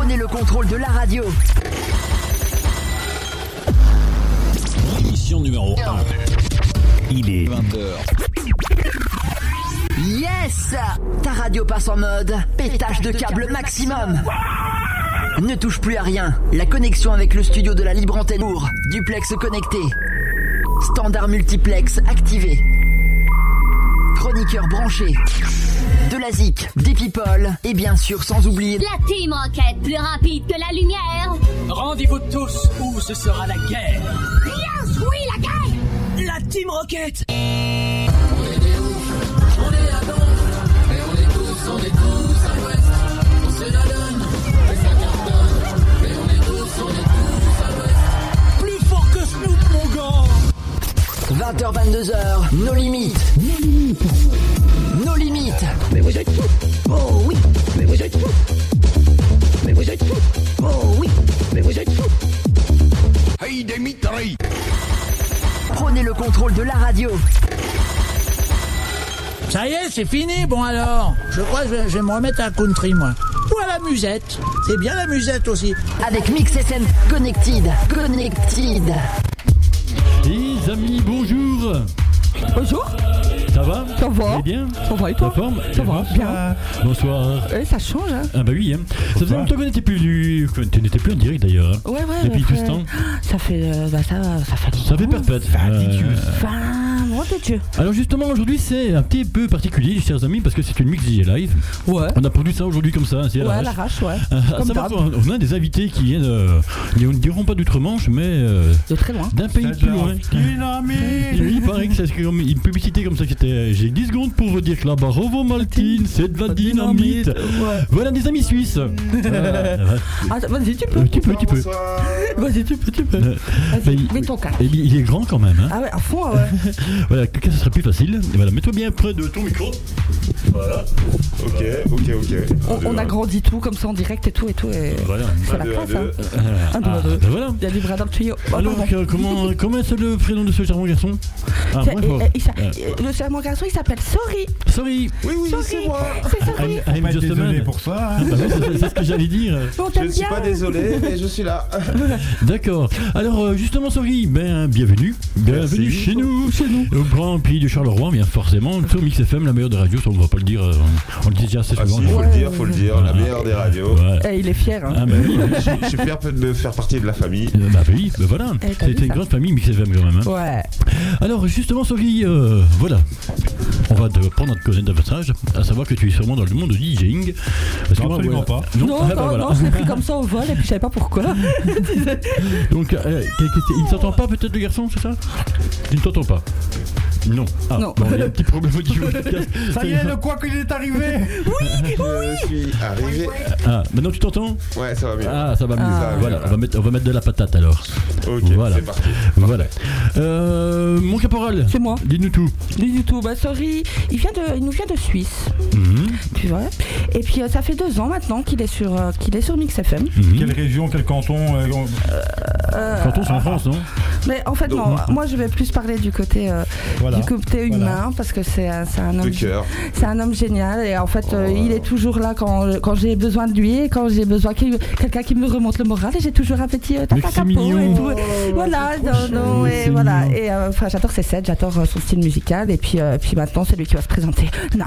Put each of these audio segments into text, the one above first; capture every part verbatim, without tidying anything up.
Prenez le contrôle de la radio. Émission numéro un. Il est vingt heures. Yes! Ta radio passe en mode pétage de câble maximum. Ne touche plus à rien. La connexion avec le studio de la libre antenne lourd. Duplex connecté. Standard multiplex activé. Chroniqueur branché. De la zik, des people et bien sûr sans oublier la Team Rocket, plus rapide que la lumière. Rendez-vous tous où ce sera la guerre. Yes, oui, la guerre. La Team Rocket. On est des ouf, on est à don, et on est tous, on est tous à l'ouest. On se la donne, et ça cartonne, et on est tous, on est tous à l'ouest. Plus fort que Snoop, mon gars. vingt heures vingt-deux heures, nos limites. Nos limites. Nos limites. Mais vous êtes fous. Oh oui, mais vous êtes fous. Mais vous êtes fous. Oh oui, mais vous êtes fous. Hey, des mitrailles. Prenez le contrôle de la radio. Ça y est, c'est fini, bon alors. Je crois que je vais, je vais me remettre à country, moi. Ou à la musette. C'est bien la musette aussi. Avec Mix F M Connected. Connected. Les amis, bonjour. Bonjour. Ça va? Ça va. Vous allez bien? Ça va et toi? La forme? Ça va, bien. Bonsoir. Eh, ça change, hein? Ah bah oui, hein. Ça faisait longtemps qu'on n'était plus venu. Tu n'étais plus en direct d'ailleurs. Hein. Ouais, ouais. Depuis bah, tout ce temps. Ça fait, euh, bah ça, ça fait. Ça fait perpète. Euh... Enfin, mon Dieu. Alors justement, aujourd'hui, c'est un petit peu particulier, chers amis, parce que c'est une Mix D J live. Ouais. On a produit ça aujourd'hui comme ça, c'est à Ouais, à l'arrache. l'arrache, ouais. Euh, Comme savoir qu'on- on a des invités qui viennent, euh, ils ne diront pas d'outre-Manche, mais euh, De très loin. d'un pays plus loin. Il paraît que c'est comme une publicité comme ça qui était. J'ai dix secondes pour vous dire que la Barovo Maltine, c'est de la dynamite. Ouais. Voilà des amis suisses. Voilà. Ah, vas-y, tu peux. Euh, tu peux, tu peux. Vas-y, tu peux, tu peux. Euh, bah, Vas-y, il- mets ton casque. et il il est grand quand même. Hein. Ah ouais, à fond, ouais. Voilà, que ce serait plus facile. Et voilà, mets-toi bien près de ton micro. Voilà. Ok, ok, ok. On, on agrandit tout comme ça en direct et tout et tout. Et Voilà. c'est Un, la deux, classe, un, hein. deux. Un, deux, Ah, un, deux. bah voilà. Il y a du bras dans le tuyau. Oh, Alors, pardon. euh, comment, comment est le prénom de ce charmant garçon? Ah, C'est- moi, et- faut- et- il s'a- euh, Le charmant garçon, il s'appelle Sorry. Sorry. Oui, oui, Sorry. c'est moi. C'est Sorry. I'm, I'm just a man. pour ça. Ah, bah oui, c'est- c'est ce que j'allais dire. On Je t'aime ne suis bien. pas désolé, mais je suis là. D'accord. Alors euh, justement, Sorry, ben bienvenue, bienvenue Merci. chez nous, chez nous, au grand pays de Charleroi, bien forcément. Sur Mix F M, la meilleure des radios, ça on ne va pas le dire, euh, on le dit déjà assez Ah souvent. si, faut Ouais. le dire, faut le dire, la meilleure des radios. Ouais. Eh, il est fier. Hein. Ah bah oui. Je je suis fier de faire partie de la famille. Euh, bah oui, bah voilà. Eh, t'as vu C'était une ça grande famille Mix F M quand même. Hein. Ouais. Alors justement, Sorry, euh, voilà. On va te prendre à te connaître davantage, à savoir que tu es sûrement dans le monde de DJing. Parce Non, absolument voilà. pas. Non, Non, ah, bah, non, voilà. non, je l'ai pris comme ça au vol et puis je savais pas pourquoi. Donc, euh, qu'est- qu'est- il ne s'entend pas peut-être le garçon, c'est ça? Il ne t'entend pas. Non. Ah, Non. bon, il y a un petit problème au niveau du casque. Ça y est, le quoi qu'il est arrivé. Je suis arrivé. Ah, maintenant tu t'entends? Ouais, ça va mieux. Ah, ça va mieux. Ah. Voilà, on va, mettre, on va mettre de la patate alors. Ok, Voilà. c'est parti. Voilà. Euh, mon caporal, C'est moi. dis-nous tout. Du tout. Bah, Sorry, il, vient de, il nous vient de Suisse. Mhm, Tu vois. Et puis euh, ça fait deux ans maintenant qu'il est sur, euh, qu'il est sur Mix F M. mhm. Quelle région, quel canton euh, on- Euh, Canton, c'est en France, non? Mais en fait, non. Moi, je vais plus parler du côté, euh, Voilà. du côté humain Voilà. parce que c'est, un- c'est un De homme. cœur. C'est un homme génial et en fait, euh, Oh. il est toujours là quand, quand j'ai besoin de lui et quand j'ai besoin qu'il, quelqu'un qui me remonte le moral et j'ai toujours un petit euh, Mais tata c'est capo mignon. et tout. Voilà, non, non, Mais et c'est voilà. mignon. Et euh, enfin, j'adore ses sets, j'adore euh, son style musical et puis, euh, puis maintenant, c'est lui qui va se présenter. Non.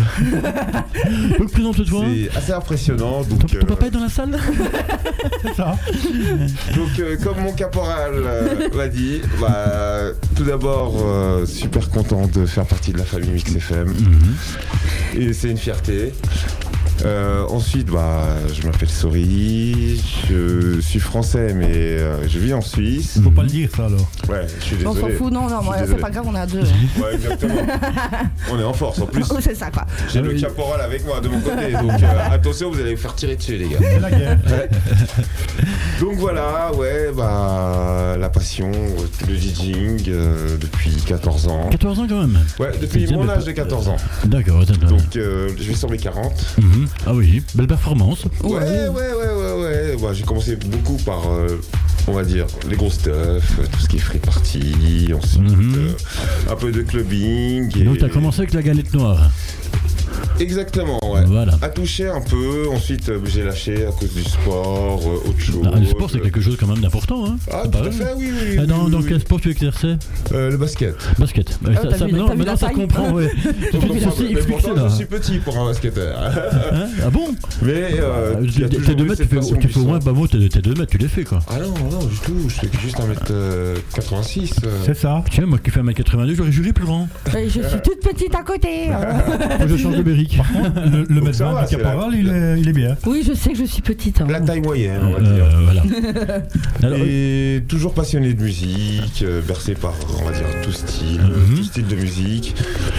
Donc, présente-toi. C'est assez impressionnant. Ton, Donc, ton euh, papa est dans la salle? C'est ça. donc euh, comme mon caporal euh, l'a dit, bah, tout d'abord, euh, super content de faire partie de la famille Mix F M. Mhm. Et c'est une fierté. Euh, ensuite, bah, je m'appelle Sorry, je suis français mais euh, je vis en Suisse. Faut pas le dire ça alors. Ouais, je suis On désolé. s'en fout, non, non, Je suis moi, c'est désolé. pas grave, on est à deux. Ouais, exactement. On est en force en plus. Oh, c'est ça, quoi. J'ai le caporal avec moi de mon côté, donc euh, attention, vous allez vous faire tirer dessus, les gars. C'est la guerre. Ouais. Donc voilà, ouais, bah la passion, euh, le DJing euh, depuis quatorze ans. quatorze ans quand même. Ouais, depuis C'est mon bien, âge mais- de quatorze ans. D'accord, attends. attends. Donc euh, je vais sur mes quarante. Mhm. Ah oui, belle performance. Ouais, ouais, ouais, ouais, ouais. Bah, j'ai commencé beaucoup par, euh, on va dire, les gros stuff, euh, tout ce qui est free party, ensuite Mhm. euh, un peu de clubbing. Et... Donc t'as commencé avec la galette noire. Exactement, ouais. Voilà. À toucher un peu, ensuite euh, j'ai lâché à cause du sport, euh, autre chose. Ah, le sport, c'est quelque chose quand même d'important, hein. Ah, C'est tout pas à vrai. fait, oui, oui. Ah, dans oui, dans oui. quel sport tu exerçais? Euh, Le basket. Basket. Euh, Ah, ça, t'as ça, vu- maintenant, t'as vu maintenant, la ça taille comprend, ouais. Mais Explique pourtant, ceci, mais explique pourtant, cela. je suis petit pour un basketteur. Hein Ah bon? Mais euh, Ah, il y a T'es toujours deux eu mètres, cette tu fais passion tu du fais au son. moins, bah moi, t'es t'es deux mètres, tu les fais quoi. Ah non, non, du tout, je fais juste un mètre quatre-vingt-six. euh. C'est ça. Tiens, moi qui fais un mètre quatre-vingt-deux, j'aurais juré plus grand. Et je suis toute petite à côté. Faut que je change de bérique. Le, le Donc mètre ça vingt va, du c'est caporal, la- il est, il est bien. Oui, je sais que je suis petite. hein. La taille moyenne, on va Euh, dire. voilà. Alors, Et toujours passionné de musique, euh, bercé par, on va dire, tout style, Mhm. tout style de musique.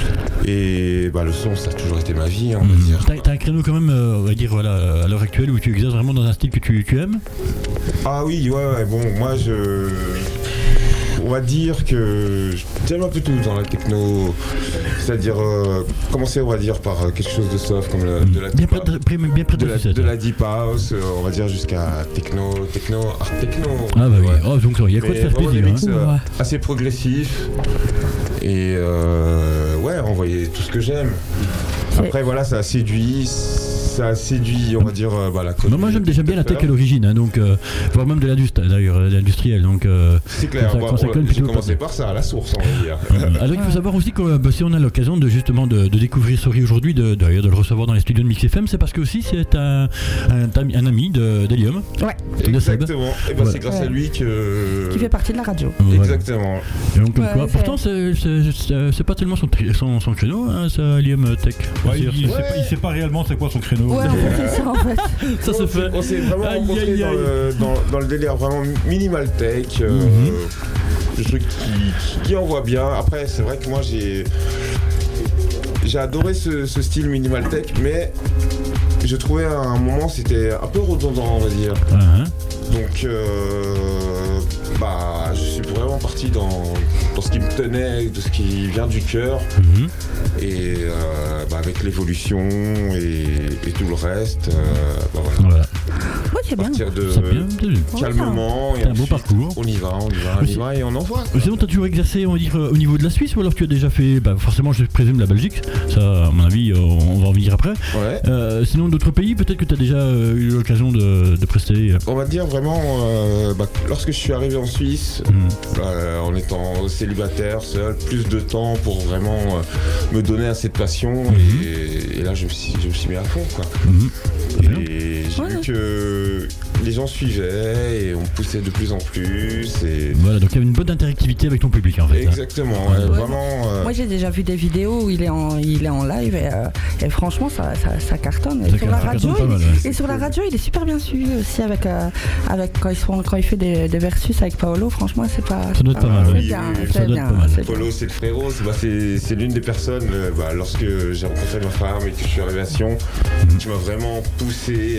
Et bah, le son, ça a toujours été ma vie, hein, on va Mhm. dire. T'as t'as un créneau quand même, euh, on va dire, voilà, à l'heure actuelle où tu exerces vraiment dans un style que tu, tu aimes. Ah oui, ouais, ouais, bon, moi, je... On va dire que j'aime un peu tout dans la techno, c'est-à-dire euh, commencer, on va dire, par quelque chose de soft comme la, de la Bien deep près de, près- bien près de de la la, sucette. de la deep house, euh, on va dire jusqu'à techno, techno, art techno. Ah bah oui, Ouais. oh, donc il y a quoi de Mais faire vraiment plaisir. des Hein. mix, euh, Ouais. assez progressifs et euh, ouais, envoyer tout ce que j'aime. C'est- Après voilà, ça a séduit, ça a séduit, on va dire, euh, bah, la Non, moi j'aime déjà bien la tech à l'origine, hein, donc, euh, voire même de l'industrie, d'ailleurs, euh, de l'industriel. Donc, euh, C'est clair, quand ça- bah, quand ça on- colle j'ai plutôt commencé pas. par ça, à la source, on va dire. Euh, alors il faut savoir aussi que euh, bah, si on a l'occasion de justement de, de découvrir Sori aujourd'hui, de, d'ailleurs de le recevoir dans les studios de Mix F M, c'est parce que aussi c'est un, un, ami- un ami de, d'Helium. Ouais. De Seb. Exactement, et ben Ouais. c'est grâce à Ouais. lui que... Qui fait partie de la radio. Voilà. Exactement. Et donc, comme Ouais, quoi, c'est- pourtant c'est, c'est, c'est, c'est pas tellement son, son, son créneau, hein, ça, Helium Tech. Ouais, C'est- il, il Ouais. sait pas, il sait pas réellement c'est quoi son créneau. Ouais, en fait, c'est ça en fait. ça se on, fait. on s'est vraiment Aïe, rencontrés aïe, dans, aïe. le, dans, dans le délire vraiment minimal tech, euh, Mhm. le truc qui, qui envoie bien. Après, c'est vrai que moi j'ai j'ai adoré ce, ce style minimal tech, mais je trouvais à un moment c'était un peu redondant, on va dire. Ah, hein. Donc, euh, bah, je suis vraiment parti dans, dans ce qui me tenait, de ce qui vient du cœur. Mhm. Et euh, bah, avec l'évolution et, et tout le reste, euh, bah, voilà. Voilà. Ouais, c'est bien. Partir de C'est bien, c'est bien. calmement et C'est un beau ensuite, parcours. on y va, on y va, on y Aussi- va et on envoie. Sinon, t'as toujours exercé, on va dire, euh, au niveau de la Suisse, ou alors tu as déjà fait, bah, forcément, je présume la Belgique. Ça, à mon avis, euh, on va en venir après. Ouais. Euh, sinon, d'autres pays, peut-être que tu as déjà euh, eu l'occasion de, de prester. euh. On va dire vraiment, euh, bah, lorsque je suis arrivé en Suisse, Mhm. euh, en étant célibataire, seul, plus de temps pour vraiment euh, me donner à cette passion. et, et là, je me, suis, je me suis mis à fond, quoi. Mhm. C'est bien. Et j'ai Ouais. vu que les gens suivaient et on poussait de plus en plus. Et... Voilà, donc il y avait une bonne interactivité avec ton public en fait. hein. Exactement, ouais, Ouais. vraiment. euh, Moi j'ai déjà vu des vidéos où il est en, il est en live et, euh, et franchement ça, ça, ça cartonne. Et Ça sur la cartonne radio, pas mal, il, ouais. et sur la radio il est super bien suivi aussi avec, euh, avec quand, il, sont- quand il fait des, des versus avec Paolo. Franchement c'est pas. Ça doit être pas mal, C'est ouais. bien, Oui, oui, ça c'est doit être bien, pas mal. c'est bien. Polo, c'est le frérot, c'est, bah, c'est, c'est l'une des personnes, euh, bah, lorsque j'ai rencontré ma femme et que je suis arrivé à Sion, Mhm. qui m'a vraiment poussé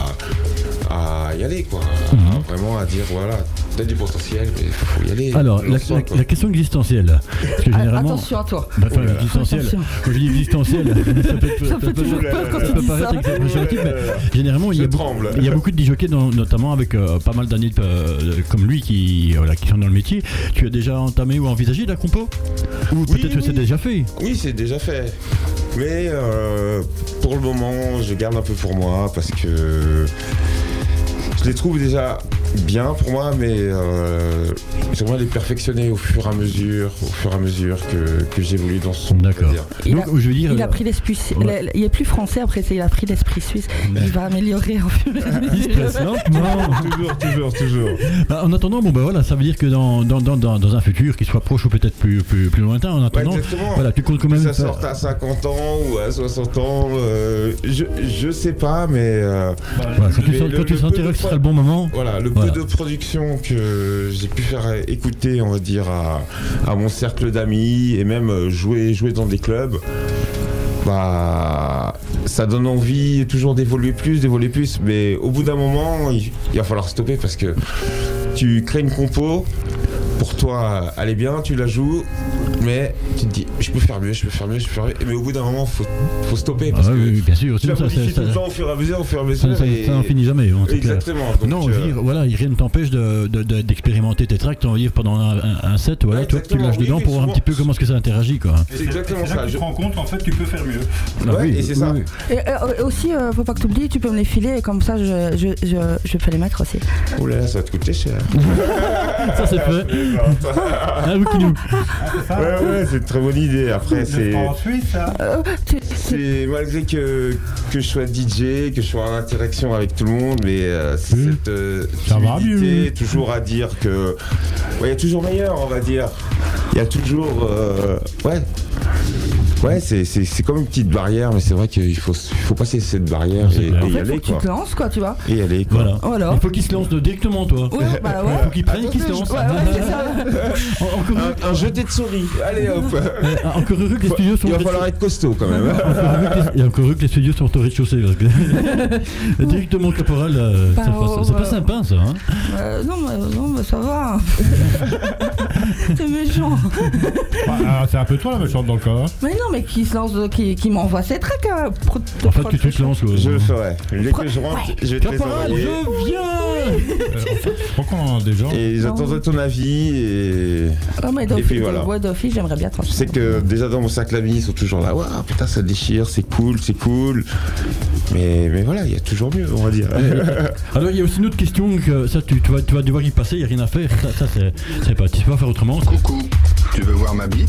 à, à y aller, quoi. À- Mhm. Vraiment à dire, voilà, t'as du potentiel, mais faut y aller. Alors, la, Lance-toi, la- quoi. la question existentielle. Parce que Ah, généralement. attention à toi. Bah, enfin, Oh là là. existentielle. Attention. Quand je dis existentielle, ça peut, être- Ça peut toujours ça peur quand ça tu peut dis paraître ça. exagératif, mais généralement, il y, a Je beaucoup, tremble. il y a beaucoup de disjockeys, dans- notamment avec euh, pas mal d'années de- euh, comme lui qui, voilà, qui sont dans le métier. Tu as déjà entamé ou envisagé la compo? Ou Oui, peut-être que oui. c'est déjà fait? Oui, c'est déjà fait. Mais euh, pour le moment, je garde un peu pour moi parce que je les trouve déjà bien pour moi, mais euh, j'aimerais les perfectionner au fur et à mesure, au fur et à mesure que, que j'évolue dans ce son. D'accord. c'est-à-dire. Il Donc, a- je veux dire. Il a euh, pris l'esprit, ouais. le- il est plus français après, c'est- il a pris l'esprit suisse. Il va améliorer en fur et à il se mesure. presse lentement. toujours, toujours, toujours. Bah, en attendant, bon bah voilà, ça veut dire que dans, dans, dans, dans, dans un futur qui soit proche ou peut-être plus, plus, plus lointain, en Ouais, attendant, exactement. voilà, tu comptes quand Que même. ça faire- sorte à cinquante ans ou à soixante ans, euh, je, je sais pas, mais euh, Voilà, quand tu, Mais sens- le- quand tu le sentiras peu de que ce sera fois- le bon moment. voilà, le Voilà. peu de production que j'ai pu faire écouter, on va dire, à, à mon cercle d'amis et même euh, jouer, jouer dans des clubs, bah, ça donne envie toujours d'évoluer plus, d'évoluer plus, mais au bout d'un moment, il, il va falloir stopper parce que tu crées une compo, pour toi, elle est bien, tu la joues, mais tu te dis, je peux faire mieux, je peux faire mieux, je peux faire mieux. Mais au bout d'un moment, faut, faut stopper. Parce Ah, que oui, oui, bien sûr. tu Sinon, vas ça, modifier ça, tout le ça- temps au fur et à mesure, au fur et à mesure. Ça, ça, et- ça n'en finit jamais. hein, c'est clair. Exactement. Donc, non, je veux euh, dire, voilà, rien ne t'empêche de, de- de- d'expérimenter tes tracks, on va dire, pendant un, un- un set, voilà, Ouais, toi, tu exactement, lâches oui, dedans pour voir un effectivement. petit peu comment est-ce que ça interagit, quoi. C'est exactement C'est là ça. que tu Je- te rends compte en fait tu peux faire mieux. Ah Ouais, oui, et c'est oui, ça. oui. Et euh, aussi, euh, faut pas que tu oublies, tu peux me les filer et comme ça, je, je, je, je peux les mettre aussi. Oh là là, ça va te coûter cher. Ça, c'est fait. Ah, oui, qui nous. Ouais, ouais, c'est une très bonne idée. Après, c'est. En Suisse, ça. Euh, tu- tu- C'est malgré que, que je sois D J, que je sois en interaction avec tout le monde, mais euh, c'est Oui. cette euh, Ça va timidité, mieux. toujours à dire que. Ouais, il y a toujours meilleur, on va dire. Il y a toujours. euh, ouais. Ouais, c'est, c'est, c'est comme une petite barrière, mais c'est vrai qu'il faut, il faut passer cette barrière C'est et, clair. et En y fait, faut aller, que tu quoi. te lances, quoi, tu vois. Et y aller, quoi. Voilà. Voilà. Il faut qu'il se lance de- directement, toi. Ouais, bah ouais. Il faut qu'il prenne, qu'il se lance. Ouais, ouais, c'est ça. En- Encore heureux- Un, un jeté de souris. Allez, hop. euh, encore heureux que les studios sont Il va au rez-de-chaussée. falloir être costaud quand même. Encore heureux que les- Il y a encore heureux que les studios sont au rez-de-chaussée. parce que- Directement caporal, euh, Bah, ça passe- oh, c'est pas bah. sympa, ça. Hein. Euh, non, mais, non, mais ça va. C'est méchant. Bah, alors, c'est un peu toi la méchante dans le cas. hein. Mais non, mais qui se lance, de- qui, qui m'envoie ses tracks. Hein, pro- En fait, que tu pro- te lances. quoi. Je le ferai. Dès que je rentre, je vais te les Caporal, envoyer. je viens. Je crois qu'on en a déjà. Et j'attendrai ton avis et. Ah, mais Et d'office, puis voilà. ouais, d'office, j'aimerais bien Je transmettre. sais que déjà dans mon sac l'avis ils sont toujours là. Waouh, putain, ça déchire, c'est cool, c'est cool. Mais, mais voilà, il y a toujours mieux, on va dire. Alors, il y a aussi une autre question que ça, tu, tu, vas, tu vas devoir y passer, il n'y a rien à faire. Ça, ça c'est, c'est pas, tu sais pas faire autrement. Coucou, tu veux voir ma bite?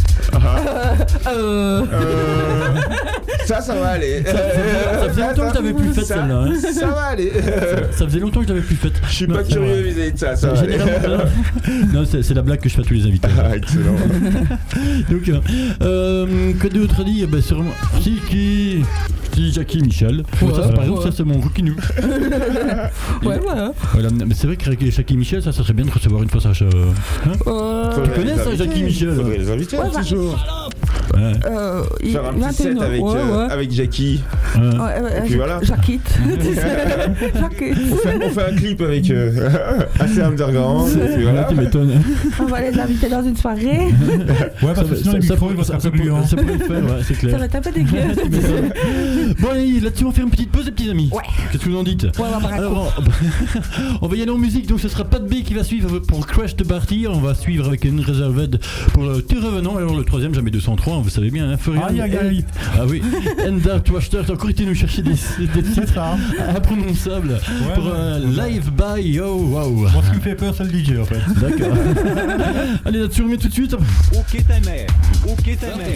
Euh... Euh, ça, ça va aller. Ça faisait longtemps que t'avais plus fait Ça- celle-là. Hein. Ça va aller. Ça faisait longtemps que je l'avais plus faite. Je suis Non, pas c'est curieux vrai. vis-à-vis de ça, ça va aller. Généralement, non, c'est, c'est la blague que je fais à tous les invités. Ah, excellent. Donc, euh, euh, que d'autre à dire? Ben, sûrement. Si, qui. Si, Jackie Michel. Ouais, ça, c'est par exemple, ouais. ça, c'est mon rookie nous. Ouais, ouais. Voilà, mais c'est vrai que Jackie Michel, ça, ça serait bien de recevoir une fois ça. Hein Euh, Tu connais ça, Jackie Michel? Faudrait les inviter Ouais, un petit jour. Ouais. euh, il- Faire un petit set vingt et un, avec, ouais, euh, ouais. avec Jackie. Ouais. Ouais, ouais, Et puis ja- voilà. Jaquette. Jaquette. On fait, on fait un clip avec euh, assez underground. Et puis voilà. Tu m'étonnes. On va les inviter dans une soirée. Ouais, parce que sinon les micros ils vont ça, se ça, faire plus pourrait- ça pourrait le faire, ouais, c'est Ça clair. va être un peu dégueu. Tu m'étonnes. Bon, allez, là-dessus, on va faire une petite pause, les petits amis. Ouais. Qu'est-ce que vous en dites? Ouais, on va Alors, on, on va y aller en musique, donc ce sera Pat B qui va suivre pour Crash the Party. On va suivre avec une Reserved pour le T Revenant. Alors, le troisième, jamais deux cent trois, vous savez bien, hein, Furion. Aïe, aïe, aïe. Ah oui, Enda Twashter, t'as encore été nous chercher des, des C'est titres ça. imprononçables pour euh, Live by Yo Wow. Moi ce qui me fait peur c'est le D J en fait. D'accord. Allez, là-dessus, on remet tout de suite. Ok ta mère, ok ta mère.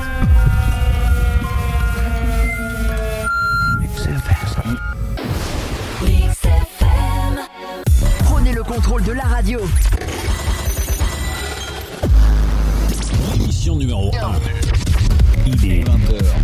Prenez le contrôle de la radio. Émission numéro un. Il est vingt heures.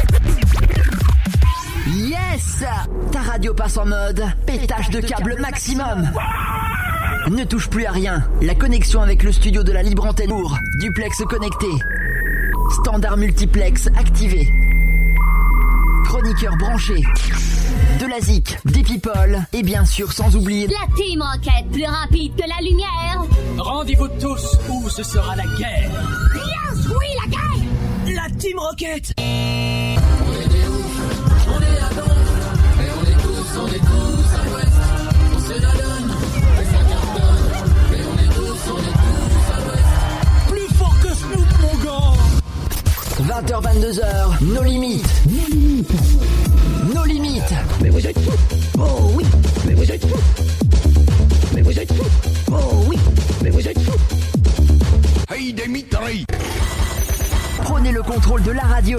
Yes! Ta radio passe en mode pétage de câble maximum. Ne touche plus à rien. La connexion avec le studio de la libre antenne lourd. Duplex connecté. Standard multiplex activé. Chroniqueur branché. De la zik, des people et bien sûr sans oublier La Team Rocket, plus rapide que la lumière. Rendez-vous tous ou ce sera la guerre. Yes, oui, la guerre. La Team Rocket. On est des ouf, on est à donf, mais on est tous, on est tous à l'ouest. On se la donne, et ça cartonne, mais on est tous, on est tous à l'ouest. Plus fort que Snoop, mon gars. vingt heures vingt-deux heures, nos limites. Nos limites. Nos limites. Mais vous êtes fous. Oh oui, mais vous êtes fous. Mais vous êtes fous. Oh oui, mais vous êtes fous. Hey, des mitrailles. Prenez le contrôle de la radio.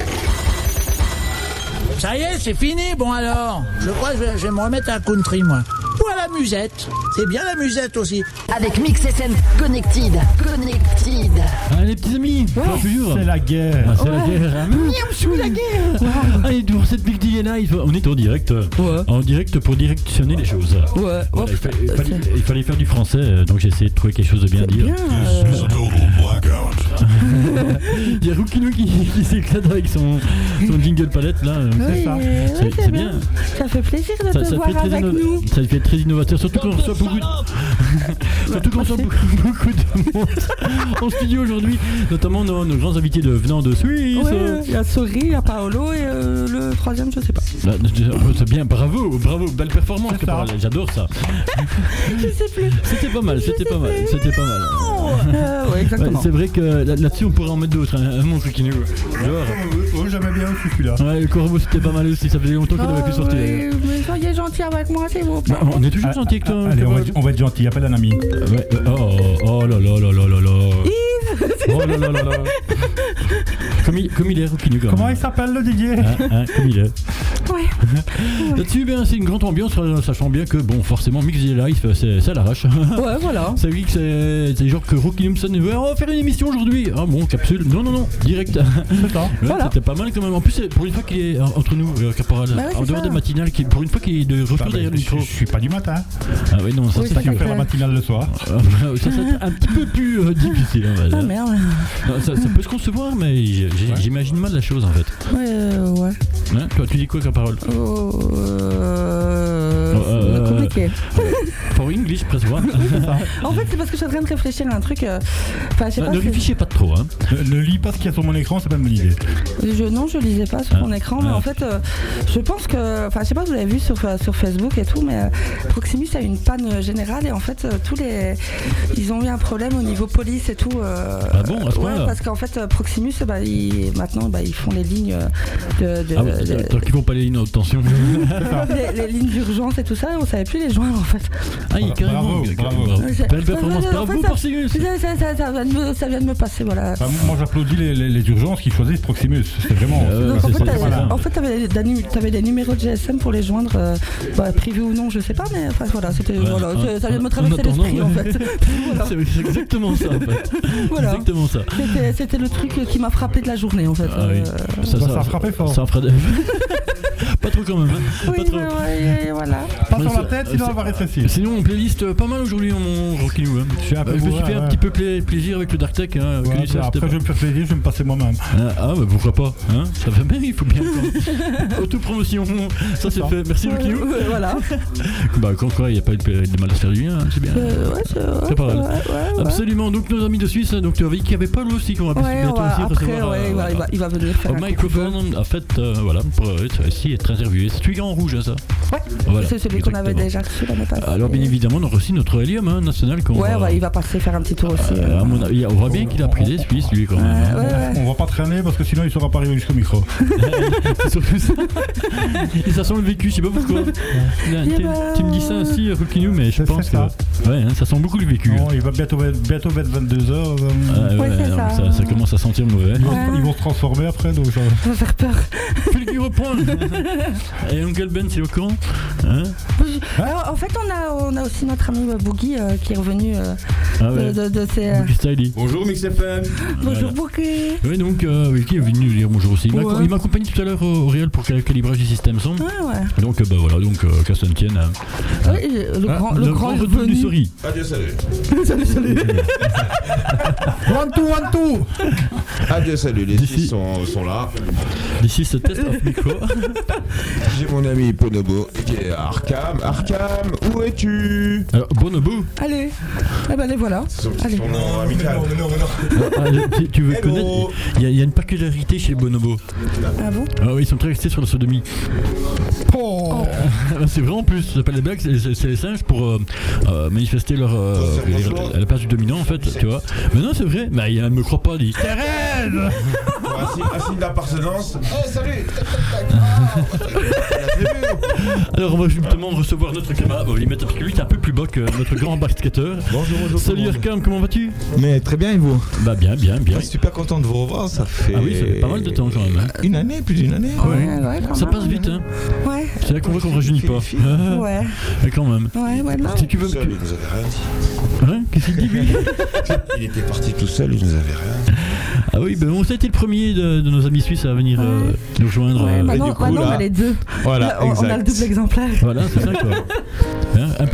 Ça y est, c'est fini, bon alors. Je crois que je vais, je vais me remettre à country, moi. Ou à la musette. C'est bien la musette aussi. Avec Mix S M Connected. Connected. Ah, les petits amis, ouais. toujours. C'est la guerre. Ah, c'est la guerre. Hein. Miam, sous la guerre. Allez, pour cette Big D Live, on est en direct. Ouais. En direct pour directionner les choses. Ouais. Voilà, il, fa- il fallait, il fallait faire du français, euh, donc j'ai essayé de trouver quelque chose de bien dire. Bien. euh, Il y a Rookinou qui, qui s'éclate avec son, son jingle palette là. oui, C'est ça. oui, C'est, c'est c'est bien. Ça fait plaisir de Ça, te ça voir fait très avec inno- nous. ça fait très innovateur, surtout quand on reçoit beaucoup de... Surtout qu'on sent beaucoup, beaucoup de monde en studio aujourd'hui, notamment nos, nos grands invités de, venant de Suisse. Ouais, il y a Sori, il y a Paolo et euh, le troisième, je sais pas. Là, c'est bien, bravo, bravo, belle performance, Caporal, j'adore ça. Je sais plus. C'était pas mal, c'était pas mal, c'était pas mal. Euh, ouais, exactement. Ouais, c'est vrai que là, là-dessus on pourrait en mettre d'autres, hein. Mon truc qui nous. Oh, j'aimais bien aussi celui-là. Ouais, le corbeau c'était pas mal aussi, ça faisait longtemps qu'on avait pu sortir. Oui, mais soyez gentil avec moi, c'est vous. Bah, on est toujours ah, gentil avec toi. Allez, on va, on va être gentil, appelle un ami. Euh, ouais, euh, oh, oh là là là là là là. Yves. Oh là là là là. Comme il, comme il est, Rouquinu, quand Comment même. il s'appelle le D J hein, hein, Comme il est. Ouais. Là-dessus, bien, c'est une grande ambiance, sachant bien que, bon, forcément, Mix the Life, c'est, c'est à l'arrache. Ouais, voilà. C'est vrai que c'est, c'est genre que Rouquinu me sonne, ouais, on va faire une émission aujourd'hui. Ah bon, capsule. Non, non, non, direct. C'est ça. Ouais, voilà. C'était pas mal quand même. En plus, pour une fois qu'il est entre nous, euh, Caporal, bah ouais, en dehors ça. des matinales, qui, pour une fois qu'il est de retour bah, derrière le micro. Je suis pas du matin. Ah oui, non, ça oui, c'est pas sûr. Je vais faire la matinale le soir. Euh, ça, c'est un petit peu plus euh, difficile, on va dire. Ah merde. Non, ça, ça peut se concevoir, mais j'ai, Ouais. j'imagine mal la chose en fait. Ouais, euh, ouais. Hein, toi, tu dis quoi comme parole? Oh, euh, euh, c'est compliqué. For English, presque. En fait, c'est parce que je suis en train de réfléchir à un truc. euh, Enfin, je sais Ne pas. réfléchissez pas trop, hein. Ne, ne lis pas ce qu'il y a sur mon écran, c'est pas une bonne idée. Je, non, je lisais pas sur Ah. mon écran, mais Ah. en fait, euh, je pense que, enfin, je sais pas, vous l'avez vu sur, sur Facebook et tout, mais euh, Proximus a une panne générale et en fait, euh, tous les, ils ont eu un problème au niveau police et tout. Euh, Ah bon, à ce ouais, point-là. parce qu'en fait, euh, Proximus, bah, ils, maintenant, bah, ils font les lignes de, de, Ah ouais, de- tant qu'ils vont pas les lignes de haute tension. les, les lignes d'urgence et tout ça, on savait plus les joindre en fait. Ah, il est carrément. Bravo, bravo. Ouais, Belle performance, en bravo fait, pour ça, Sigus. ça, ça, ça, ça vient de me, ça vient de me passer, voilà. Enfin, moi j'applaudis les, les, les urgences qui choisissent Proximus. C'est vraiment. Euh, Donc, en c'est- fait, c'est- t'avais, voilà. en fait, t'avais, des- t'avais des numéros de G S M pour les joindre, euh, bah, privé ou non, je sais pas, mais enfin voilà, c'était, Ouais. voilà, Ah, ça vient de me en traverser attendant, l'esprit ouais. en fait. Voilà. C'est c'est exactement ça en fait. Voilà. Exactement ça. C'était, c'était le truc qui m'a frappé de la journée en fait. Ah oui. Euh, Ça, Bah, ça a frappé fort. Ça a frappé. Pas trop quand même. Hein. Oui, Pas trop. ouais, ouais, voilà. Pas Ouais, sur la c'est- tête, sinon c'est- on va rétrécir. Sinon, on playlist euh, pas mal aujourd'hui, mon Rockinou. Hein. Je suis un peu Euh, je me suis bourré, fait un ouais. petit peu pla- plaisir avec le Dark Tech. Hein, Ouais, que ça, après, c'était je vais me faire plaisir, je vais me passer moi-même. Ah, ah bah pourquoi pas, hein. Ça va bien, il faut bien. Autopromotion, ça c'est ça. fait. Merci Ouais, Rockinou. ouais, voilà. Bah quand quoi, il n'y a pas de, de mal à se faire du bien, hein, c'est bien. Euh, ouais, c'est, ouais, C'est pas mal. ouais, ouais, ouais. Absolument, donc nos amis de Suisse, donc tu avais dit qu'il y avait Paul aussi qu'on va Ouais, on bientôt va, aussi après, recevoir. ouais, euh, il, va, il, va, il va venir faire au un microphone, en fait, euh, voilà, pour euh, ici être interviewé. C'est celui en rouge, hein, ça. Ouais, Voilà, c'est celui qu'on avait exactement. déjà reçu l'année passée. Alors bien évidemment, on aura aussi notre Hélium hein, national qu'on Ouais, va- ouais, il va passer faire un petit tour aussi. Euh, à mon avis, on voit bien qu'il a pris des Suisses, lui, quand même. hein. Ouais, ouais. On va pas traîner parce que sinon il sera pas arrivé jusqu'au micro. C'est surtout ça. Et ça sent le vécu, je sais pas pourquoi. Là, tu, bah, tu me dis ça aussi, Rockinou, mais je C'est pense que. ça. Ouais, hein, ça sent beaucoup le vécu. Bon, il va bientôt, bientôt être vingt-deux heures. Ah, ouais, c'est non, ça. ça. ça commence à sentir mauvais. Ils, vont, Ouais. ils vont se transformer après, donc ça... Ça va faire peur. Fulgure au point. Et Uncle Ben, c'est au courant hein. Alors, en fait, on a, on a aussi notre ami euh, Boogie euh, qui est revenu euh, Ah ouais. de, de, de ses. euh, Boogie Styly. Bonjour Mix F M. Bonjour Voilà. Boogie. Oui, donc, euh, oui, qui est venu nous dire bonjour aussi. Il m'a Ouais. il m'a accompagné tout à l'heure au, au réel pour le calibrage du système son. Ouais, ouais. Donc, euh, bah voilà, donc, euh, qu'à ça ne tienne. hein. Oui, le Ah, grand, le grand est retour du revenu. souris. Adieu, salut. Salut, salut. One two, one two. Adieu, salut. Les D'ici- six sont, sont là. D'ici ce test off micro. J'ai mon ami Ponobo qui est à Arkham. Arkham, où es-tu? Alors, Bonobo, Allez. Eh ben, les voilà. Son, Allez. son nom amical. ah, tu, tu veux Hello. connaître Il y, a- il y a une particularité chez les Bonobo. Ah bon? Ah oui, ils sont très restés sur la sodomie. Oh. Ah, c'est vraiment plus, ça s'appelle les blagues, c'est, c'est- c'est les singes pour euh, euh, manifester leur. euh, Ça, c'est les- bonjour. à la place du dominant en fait, tu vois. Mais non, c'est vrai, mais elle me croit pas, dit. Thérèse. Un signe- un signe d'appartenance. Eh, salut. Tac, tac, tac. Ah, la tribu. Alors, on va justement recevoir notre camarade. On va lui mettre parce que lui, c'est un peu plus bas que notre grand basketteur. Bonjour, bonjour. Salut tout le monde. Arkham, comment vas-tu? Mais très bien, et vous? Bah, bien, bien, bien. Je suis super content de vous revoir, ça fait... Ah oui, ça fait pas mal de temps quand même. Hein. Une année, plus d'une année. Ouais, ouais, quand Ça même. passe vite, hein. Ouais. C'est là qu'on voit qu'on rajeunit pas. Ah, Ouais. mais quand même. Ouais, ouais, non. Si tu veux. Seul, il nous avait rien dit. Hein Qu'est-ce qu'il dit, lui? Il était parti tout seul, il nous avait rien. Ah oui, ben on a été le premier de, de nos amis suisses à venir euh, Ouais. nous rejoindre. Ouais, euh, maintenant, du coup, maintenant, on là- a les deux. Voilà, Là, on, on a le exact. double exemplaire. Voilà, c'est ça quoi. Hein, un plus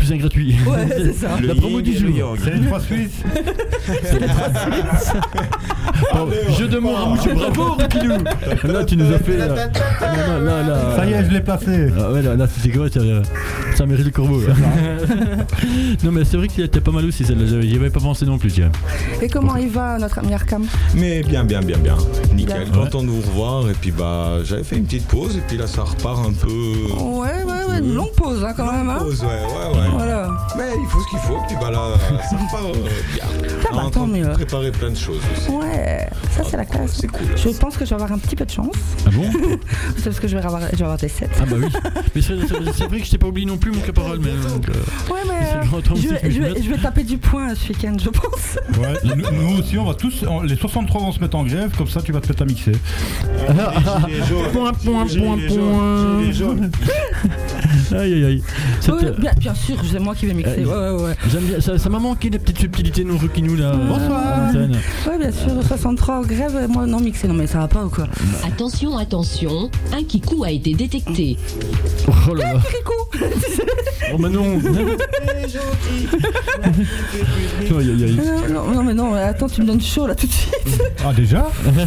cousin gratuit. Ouais, c'est ça. La promo du jour. C'est les trois Suisses. C'est les trois Suisses. Bon, jeu de mots, Ramouche, bravo, Rokilou. Là, tu nous as fait. Là, là, là, là. Ça y est, je l'ai placé. Ah ouais, là, là c'était quoi? Ça, ça mérite le corbeau. Non, mais c'est vrai que c'était pas mal aussi, celle-là. J'y avais pas pensé non plus, tiens. Et comment il va, notre ami Arkham? Mais bien, bien, bien, bien. Nickel. Bien. Content de vous revoir. Et puis, bah, j'avais fait une petite pause. Et puis là, ça repart un peu. Ouais, ouais, ouais, une longue pause, hein, quand longue même. Hein. Pause, ouais, ouais, ouais. Voilà. Mais il faut ce qu'il faut. Puis, bah là, ça repart euh, bien. Ça va, On est en tant train de mieux. préparer plein de choses aussi. Ouais, ça c'est la classe. C'est cool. Je pense que je vais avoir un petit peu de chance. Ah bon? C'est parce que je vais avoir, je vais avoir des sets. Ah bah oui. Mais c'est, c'est, c'est vrai que je t'ai pas oublié non plus, mon caporal. Mais, donc, euh, Ouais, mais c'est euh, le grand temps je, aussi vais, que je, je vais, note. je vais taper du poing ce week-end, je pense. Ouais, nous, nous aussi, on va tous. on- les soixante-trois vont se mettre en grève, comme ça, tu vas te mettre à mixer. Point, point, point, point. Aïe, aïe, aïe. C'était- Ouais, bien, bien sûr, c'est moi qui vais mixer. Ouais, ouais, ouais. J'aime bien, ça, ça m'a manqué les petites subtilités de nos Rokinou là. Bonsoir. Antenne. Ouais, bien sûr, soixante-trois en grève, moi non mixé. Non, mais ça va pas ou quoi? Attention, attention, un kikou a été détecté. Oh là là. Oh bah non. Aïe, aïe, aïe. Euh, non, non, mais non, mais attends, tu me donnes chaud là tout de suite. Ah, déjà?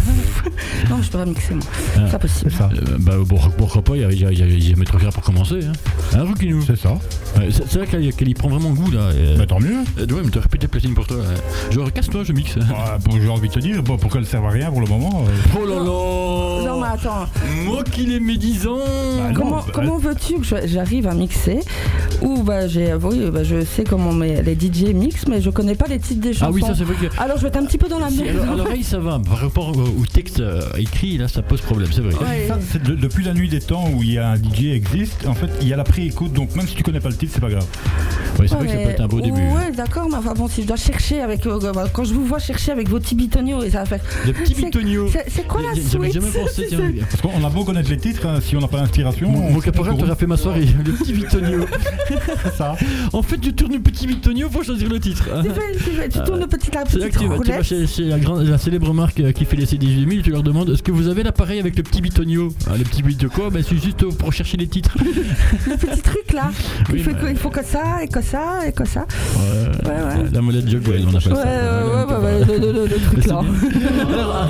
Non, je peux pas mixer moi. Ah. C'est pas possible. C'est ça. Euh, bah bon, pourquoi pas, il y a, il y a, il y a, il y a Maître Gras pour commencer. Hein, hein Rokinou? C'est ça. Ouais, c'est, c'est là qu'elle, qu'elle y prend vraiment goût là. Et, Bah, tant mieux. euh, ouais, mais t'as répété platine pour toi. Ouais. Genre, casse-toi, je mixe. Bah, bon, j'ai envie de te dire, bon, pourquoi elle sert à rien pour le moment euh, Oh là là. Non, mais attends. Moi qui l'ai médisant. Bah, non, Comment, bah, comment veux-tu que je- j'arrive à mixer? Ou bah, j'ai, oui, bah, je sais comment mes- les D J mixent, mais je connais pas les titres des chansons. Ah oui, ça c'est vrai que. Alors je vais être un petit peu dans la Si, merde. alors, à l'oreille ça va, par rapport au, au texte euh, écrit, là ça pose problème, c'est vrai. Ouais. Ça, c'est de- depuis la nuit des temps où il y a un D J existe, en fait, il y a la pré-écoute, donc même si tu connais pas le titre, c'est pas grave. Ouais, c'est Ouais, vrai que ça mais- peut être un beau début. Ouais, d'accord, mais enfin bon, si je dois chercher avec. euh, bah, quand je vous vois chercher avec vos petits bitonios, et ça va faire. Le petit C'est- bitonio. c'est- C'est quoi la J'avais suite? jamais pensé, tiens. Parce qu'on a beau connaître les titres, hein, si on n'a pas l'inspiration. Mon, on- mon caporal on- t'aurait fait ma soirée, le petit bitonio. C'est ça. En fait, tu tournes le petit bitonio pour choisir le titre. Tu, fais- tu fais- tu tournes le petit, la C'est là petite que tu vas, tu vas roulette. chez, chez la, grande, la célèbre marque euh, qui fait les C D J mille, tu leur demandes est-ce que vous avez l'appareil avec le petit bitonio? Ah, le petit bitonio quoi? Ben, c'est juste pour chercher les titres. Le petit truc là. Oui, il, fait bah. que- il faut que ça, et que ça, et que ça. Ouais, Ouais, ouais. La molette Jogwell, on appelle Ouais, ça. ouais, ouais, ouais, le, le- le- le truc là. Alors,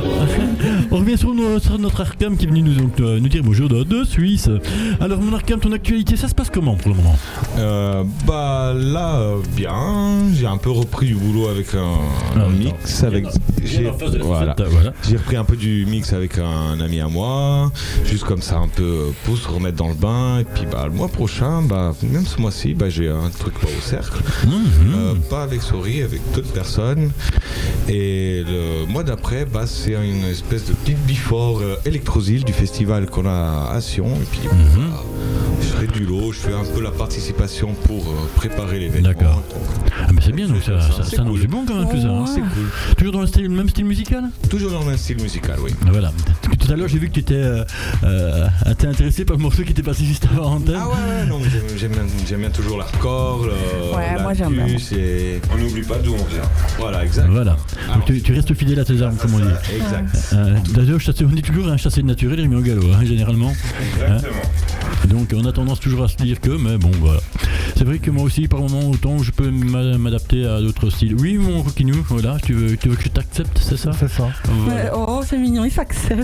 on revient sur, nos- sur notre Arkham qui est venu nous, donc, euh, nous dire bonjour de, de Suisse. Alors mon Arkham, ton actualité, ça se passe comment pour le moment? Euh, bah là, euh, bien. J'ai un peu repris du boulot avec un, Ah, un mix. Avec, j'ai, en face de la voilà. facette, voilà. J'ai repris un peu du mix avec un ami à moi. Juste comme ça, un peu euh, pour se remettre dans le bain. Et puis bah, le mois prochain, bah, même ce mois-ci, bah, j'ai un truc pas au cercle. Mmh. Euh, pas avec Sori, avec d'autres personnes. Et le mois d'après, bah, c'est une espèce de petite before euh, Electrosil du festival qu'on a à Sion. Et puis, Mmh. bah, je ferai du lot, je fais un peu la participation pour euh, préparer l'événement. D'accord. Donc, Ah mais c'est bien, donc ça, ça, C'est ça nous cool. fait bon quand même tout ça. hein. c'est cool. Toujours dans le, style, le même style musical? Toujours dans le même style musical, oui. Ah, voilà. Tout à l'heure j'ai vu que tu étais euh, euh, t'es intéressé par le morceau qui était passé juste avant antenne. Ah ouais, ouais, non, mais j'aime, j'aime bien, j'aime bien toujours l'hardcore, le, Ouais, la moi, j'aime bien. puce et on n'oublie pas d'où on vient. Voilà, exact. Voilà. Alors, Donc tu, tu restes fidèle à tes armes, comme on dit. Exact. Euh, D'ailleurs, chasser- on dit toujours un chassé de naturel, il remet au galop, hein, généralement. Exactement. Donc on a tendance toujours à se dire que, mais bon voilà. C'est vrai que moi aussi, par moment, autant je peux m'a- m'adapter à d'autres styles. Oui, mon Rokinou, voilà, tu veux, tu veux que je t'accepte, c'est ça? C'est ça. Voilà. Ouais, oh, c'est mignon, il s'accepte.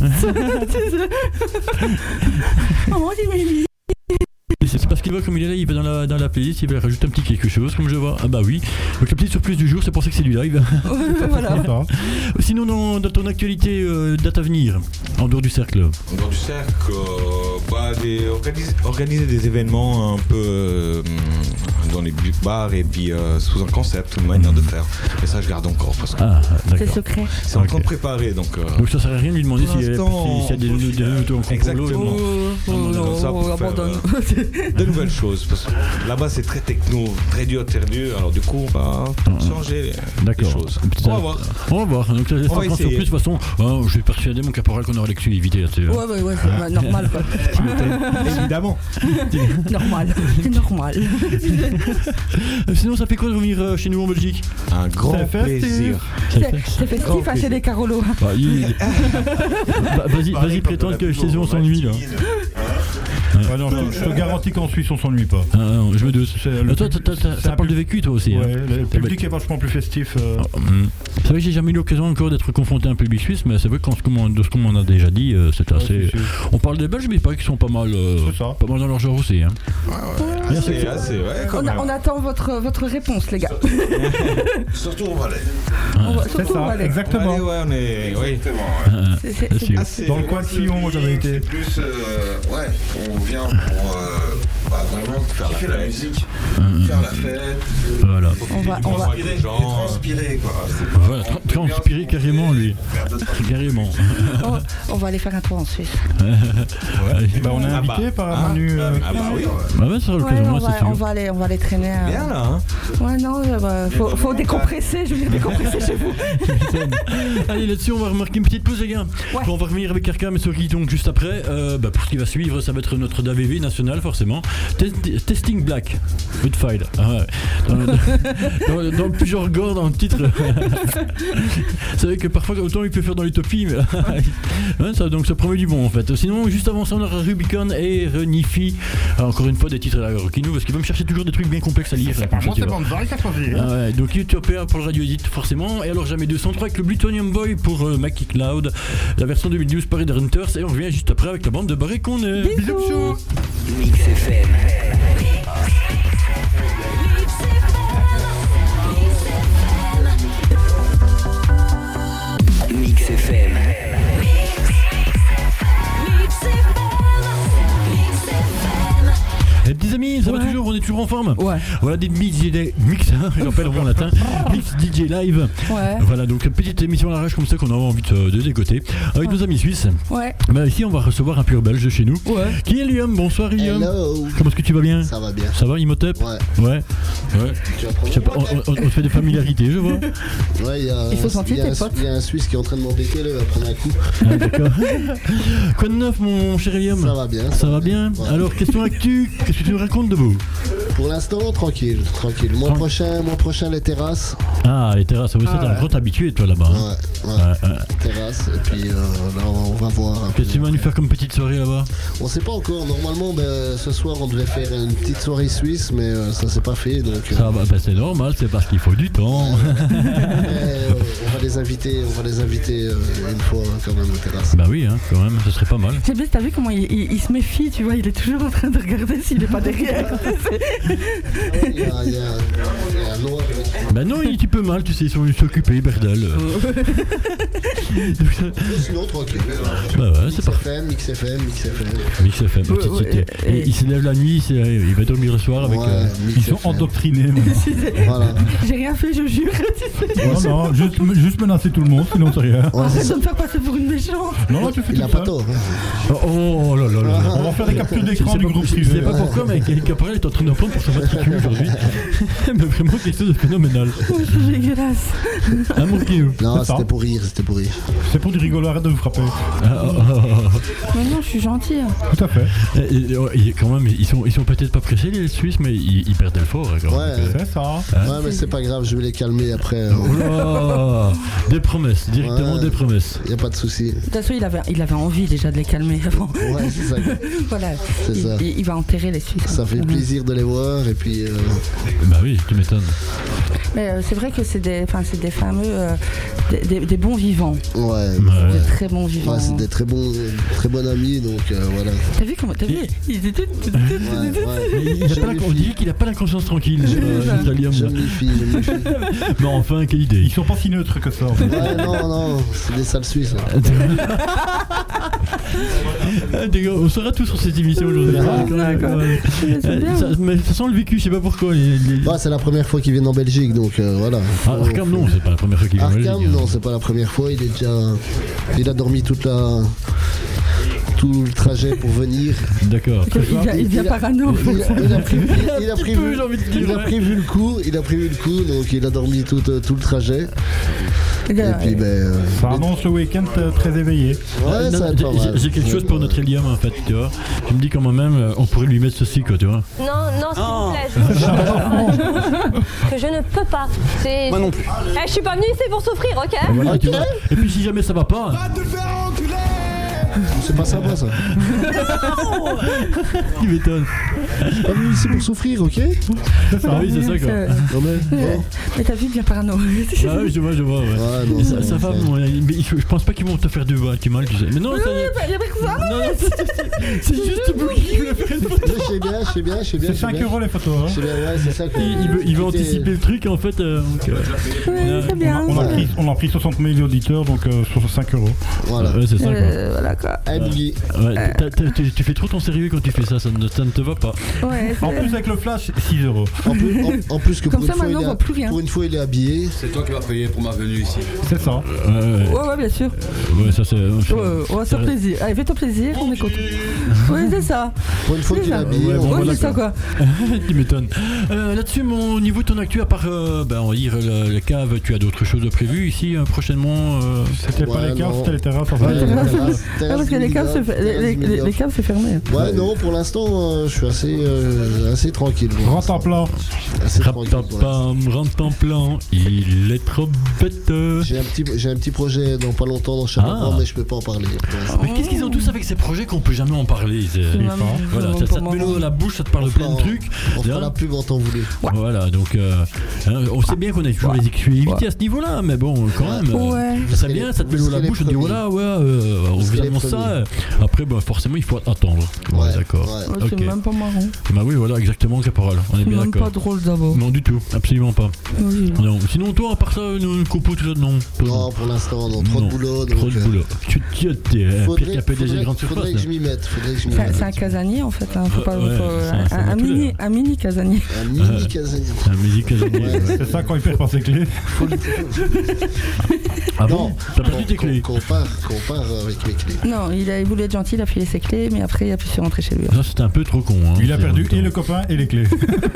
Oh, c'est mignon. Et C'est parce qu'il va comme il est là, il va dans la, dans la playlist, il va rajouter un petit quelque chose, comme je vois. Ah bah oui. Donc la petite surprise du jour, c'est pour ça que c'est du live. Ouais, voilà. C'est ça. Sinon, dans, dans ton actualité, euh, date à venir, en dehors du cercle. En dehors du cercle, euh, bah, des, organiser, organiser des événements un peu euh, dans les bars et puis euh, sous un concept, une manière de faire. Mais ça, je garde encore parce que Ah, C'est d'accord. secret. c'est en ok. train de préparer. Donc, euh, Donc ça sert à rien de lui demander Pour s'il y a, l'instant, s'il y a des, des, des, des autos en concours. Exactement. non. Oh, on est comme ça pour oh, faire, abandonne. euh, de nouvelles choses. Parce que là-bas, c'est très techno, très dur, très dur. Alors, du coup, on va changer les, les D'accord. choses. Petit- On va voir. On va voir. Donc ça laisse On va pas prendre essayer. surprise. De toute façon, oh, je suis persuadé, mon caporal, qu'on aura l'exclusivité là-dessus. Ouais, ouais, ouais, c'est bah, normal quoi. Évidemment. Normal. C'est normal. Euh, Sinon, ça fait quoi de revenir euh, chez nous en Belgique? Un grand C'est festif. plaisir. C'est c'est festif hein, chez les Carolos. Bah, il- Bah, Vas-y, vas-y, prétends que chez eux on s'ennuie là. Ouais, non, je, te, je te garantis qu'en Suisse on s'ennuie pas. Ah, non, je me doute. Le toi, t'as, t'as, t'as, ça parle de vécu toi aussi. Ouais, hein. le public est vachement plus festif. Euh... Oh, mm. C'est vrai que j'ai jamais eu l'occasion encore d'être confronté à un public suisse, mais c'est vrai que de ce qu'on m'en a déjà dit, euh, c'est ouais, assez. C'est on parle des Belges, mais pas qu'ils sont pas mal, euh, pas mal dans leur genre aussi. Hein. Ouais, ouais. Assez, assez, assez, ouais, quand on, même. A, on attend votre, votre réponse, les gars. Surtout on va aller. On va, c'est ça, aller. exactement. Allez, ouais, on est. Oui. Exactement. Ah, c'est, c'est, c'est, c'est, dans le coin de Sion, moi j'avais été. C'est plus, euh, ouais, on vient pour euh, bah, vraiment faire la, la musique, mmh. faire la fête. Voilà. On va, on va. Et transpirer, quoi. Voilà, tra- transpirer carrément, lui. Carrément. On, on va aller faire un tour en Suisse. Ouais. Bah, on est invité ah bah. par ah, Manu. Euh, ah bah oui. Bah ouais, ça sera l'occasion, ouais, moi, on, va, c'est sûr. on va aller, on va aller traîner. Euh... Bien là, hein. Ouais, non, euh, faut, faut décompresser. Je vais décompresser chez vous. Allez, là-dessus, on va remarquer une petite pause, les gars. Ouais. On va revenir avec Arkham et Sorry, donc juste après. Euh, bah, pour ce qui va suivre, ça va être notre D A V V national, forcément. Test- Testing Black, with file. Ah ouais. Dans, dans, dans le plus genre gore dans le titre. C'est vrai que parfois, autant il peut faire dans l'utopie, mais ouais, ça, donc ça promet du bon en fait. Sinon, juste avant ça, on aura Rubicon et Renifi. Alors, encore une fois, des titres à la Rockinou, parce qu'ils vont me chercher toujours des trucs bien complexes à lire. C'est pas moi, c'est bon, ah ouais, donc Utopia pour le Radio Edit, forcément. Et alors, jamais deux cent trois avec le Plutonium Boy pour euh, Mackie Cloud, la version deux mille douze par Red Hunters. Et on revient juste après avec la bande de Barré qu'on est. Bisous, bisous. Mix F M. Mix F M. Les petits amis, ça ouais. va toujours, on est toujours en forme. Ouais. Voilà des mix, des mix, je rappelle en latin, mix D J live. Ouais. Voilà donc une petite émission à l'arrache comme ça qu'on a envie de, de dégoter avec ouais. nos amis suisses. Ouais. Bah ici on va recevoir un pur belge de chez nous. Ouais. Qui est Liam. Bonsoir Liam. Hello. Comment est-ce que tu vas bien? Ça va bien. Ça va Imhotep? Ouais. Ouais. Ouais. Tu vas je sais pas, on, on, on te fait des familiarités, je vois. Ouais, il y a. Il faut sentir tes potes. Il y a un Suisse qui est en train de m'embêter là, il va prendre un coup. Ah, d'accord. Quoi de neuf mon cher Liam? Ça va bien. Ça, ça va bien. Ouais. Alors question actu, qu'est-ce que tu nous racontes de beau? Pour l'instant, tranquille, tranquille. Mois Tran- prochain, mois prochain, les terrasses. Ah, les terrasses, oui, ah, c'est ouais. un grand habitué, toi, là-bas. Hein. Ouais, ouais. ouais, ouais. Terrasses, et puis euh, là, on va voir. Qu'est-ce que tu vas nous faire comme petite soirée là-bas? On sait pas encore. Normalement, ben, ce soir, on devait faire une petite soirée suisse, mais euh, ça s'est pas fait. Donc, euh... ça va, ben, c'est normal, c'est parce qu'il faut du temps. euh, on va les inviter, on va les inviter euh, une fois hein, quand même aux terrasses. Bah oui, hein, quand même, ce serait pas mal. C'est bien, t'as vu comment il, il, il se méfie, tu vois, il est toujours en train de regarder s'il est pas derrière. Il y a, il y a, il y a un noir. Bah non, il est un petit peu mal, tu sais, ils sont venus s'occuper, Berdal. Sinon, tranquille. Bah ouais, c'est parfait. Mix F M, Mix F M. Mix F M, petite ouais, cité. Et, et... Il se lève la nuit, il va dormir le soir avec. Ouais, euh, ils sont endoctrinés. Voilà. J'ai rien fait, je jure. Non, non, juste, juste menacer tout le monde, sinon c'est rien. Ouais, c'est de me faire passer pour une méchante. Non, tu fais il tout a ça. pas tort. Hein. Oh, oh là là là. On va faire des captures d'écran du groupe privé. Je sais pas pourquoi, mais Caporal est en train d'en prendre pour son matricule aujourd'hui. Mais vraiment quelque chose de phénoménal. C'est dégueulasse. Un mourgueux. Non, c'était pour rire, c'était pour rire. C'est pour du rigolo, arrête de vous frapper. Ah, oh, oh, oh. Mais non, je suis gentil. Tout à fait. Et, et, et, quand même, ils sont, ils sont peut-être pas pressés les Suisses, mais ils, ils perdent le fort. Hein, quand ouais, même. C'est ça. Hein? Ouais, mais c'est pas grave, je vais les calmer après. Oh, des promesses, directement ouais, des promesses. Y a pas de souci. De toute façon, il avait, il avait envie déjà de les calmer avant. Ouais, c'est ça. Voilà. C'est il, ça. Il, il va enterrer les Suisses. Ça fait plaisir de les voir et puis. Euh... Bah oui, tu m'étonnes. Mais euh, c'est vrai que c'est des, enfin, c'est des fameux, euh, des, des, des bons vivants. Ouais. ouais. Des très bons vivants. Ouais, c'est des très bons, très bons amis, donc euh, voilà. T'as vu comment, t'as vu il était. Ouais, ouais. Il a pas la, on dirait qu'il a pas la conscience tranquille. Je me méfie, je me méfie. Mais enfin, quelle idée. Ils sont pas si neutres que ça. En fait. Ouais, non, non, c'est des sales Suisses. On sera tous sur cette émission aujourd'hui. Ah, d'accord. Ça, mais ça sent le vécu, je sais pas pourquoi. Les, les... Ouais, c'est la première fois qu'ils viennent en Belgique, donc euh, voilà. Ah, Arkham, non, c'est pas la première fois qu'il vient en Belgique. Arkham, non, c'est pas la première fois. Il est déjà, il a dormi toute la. tout le trajet pour venir. D'accord. Il vient parano. Il a, il a prévu, il a prévu, il a prévu le coup, il a prévu le coup, donc il a dormi tout, tout le trajet. Et puis ben. Euh, ça annonce le week-end euh, très éveillé. Ouais, non, ça j'ai, j'ai quelque chose pour notre Eliam en fait, tu vois. Je me dis quand même, on pourrait lui mettre ceci, quoi, tu vois. Non, non, s'il vous plaît, je vous jure que je ne peux pas. C'est... Moi non plus. Eh, je suis pas venue ici pour souffrir, ok? Voilà, okay. Tu vois. Et puis si jamais ça va pas. Va te faire enculer. C'est pas sympa ça. Tu m'étonnes. Je suis pas venu ici pour souffrir, ok? C'est ça, oui, c'est ça quoi. Non mais, bon. Mais ta vie devient parano. Ah oui, je vois, je vois. Ouais. Ouais, non, Et ça, non, ça va, c'est- bon, mais je pense pas qu'ils vont te faire du mal, du mal, tu sais. Mais non, ça y est. Il y a pas que ça, Non, non, c'est- c'est- c'est juste vous qui voulez faire une photo. Je sais bien, je sais bien, je sais bien. C'est je sais cinq bien. euros les photos. Hein. Je sais bien, ouais, c'est ça que. Il, il veut, il veut C'était- anticiper le truc en fait. Euh, donc, euh, Ouais, c'est bien. On a, pris, on a pris soixante mille auditeurs, donc euh, sur cinq euros. Voilà. ouais, c'est ça quoi. Euh, voilà quoi. Habillé. Ouais, t'as- t'as- tu, tu fais trop ton sérieux quand tu fais ça, ça ne, ça ne te va pas. Ouais, En c'est- plus, avec le flash, six euros. En plus, en, en plus que Comme pour, ça, une fois, maintenant, il on est, voit plus rien. pour une fois il est habillé. C'est toi qui vas payer pour ma venue ici. C'est ça. Ouais, ouais, Ouais, ouais, bien sûr. ouais, ça c'est. Ouais, on va se faire plaisir. Allez, fais-toi plaisir, on est content. Oui, c'est ça. Pour une fois C'est qu'il est ça. habillé. Ouais, on bon, Ouais, va- voilà, c'est ça quoi. Tu m'étonnes. Euh, Là-dessus, mon niveau de ton actu, à part, euh, ben, on va dire le, le cave, tu as d'autres choses de prévues ici euh, prochainement euh, C'était pas Ouais, les caves, non. c'était les terrasses. en Ouais, fait. les terrasse. terrasses- Ah, terrasses parce que les caves, du se Midi-Golf, fait- les, terrasses du les- les Midi-Golf. caves, c'est fermé. Ouais, non, pour l'instant, euh, je suis assez, euh, assez tranquille. pour Rentre en plan. Assez tranquille pour l'instant. Raptapam, rentre en plan, il est trop bête. J'ai un petit, j'ai un petit projet dans pas longtemps dans Charleroi, Ah. mais je peux pas en parler. pour l'instant. Mais qu'est-ce qu'ils ont tous avec ces projets qu'on peut jamais en parler c'est- C'est même- Voilà, c'est ça, ça te vraiment met l'eau dans la bouche, ça te parle de On plein de fera- trucs. On fera Hein la pub en temps voulu. Voilà, donc euh, hein, on sait bien qu'on a toujours les exclusivités à ce niveau-là, mais bon, quand même, euh, Ouais. ça serait bien, ça te met l'eau dans la les bouche, on dit premiers. voilà, ouais, euh, on Vous vous serez les annonce ça. premiers. euh, Après, bah, forcément, il faut attendre. Ouais, Ouais, d'accord. ouais. Ouais, Ok. C'est même pas marrant. Bah oui, voilà, exactement, Caporal. On est C'est bien même pas d'accord. drôle d'abord. Non, du tout, absolument pas. Oui. Non. Sinon, toi, à part ça, une compo, tout ça, non. Toi, Non, pour l'instant, non, trop Non, de boulot. Trop donc, de euh, boulot. Tu tu- t'es euh, pire Faudrait, qu'un P D G de faudrait- grande surface. faudrait que je m'y mette. Faudrait que je m'y C'est mette. c'est un casanier en fait. Hein. Faut pas, Ouais, faut- c'est un- un, c'est un un voiture. mini, un mini casanier. Un mini casanier. Un musique casanier. Ouais. ouais. C'est ça quand il perd pas ses clés. Ah Non, bon T'as perdu qu'on- tes clés qu'on- Qu'on part, qu'on part avec mes clés. Non, il, a, il voulait être gentil, il a filé ses clés, mais après il a pu se rentrer chez lui. Ça, c'était un peu trop con. Hein, Il a c'est perdu en même et le temps. copain et les clés.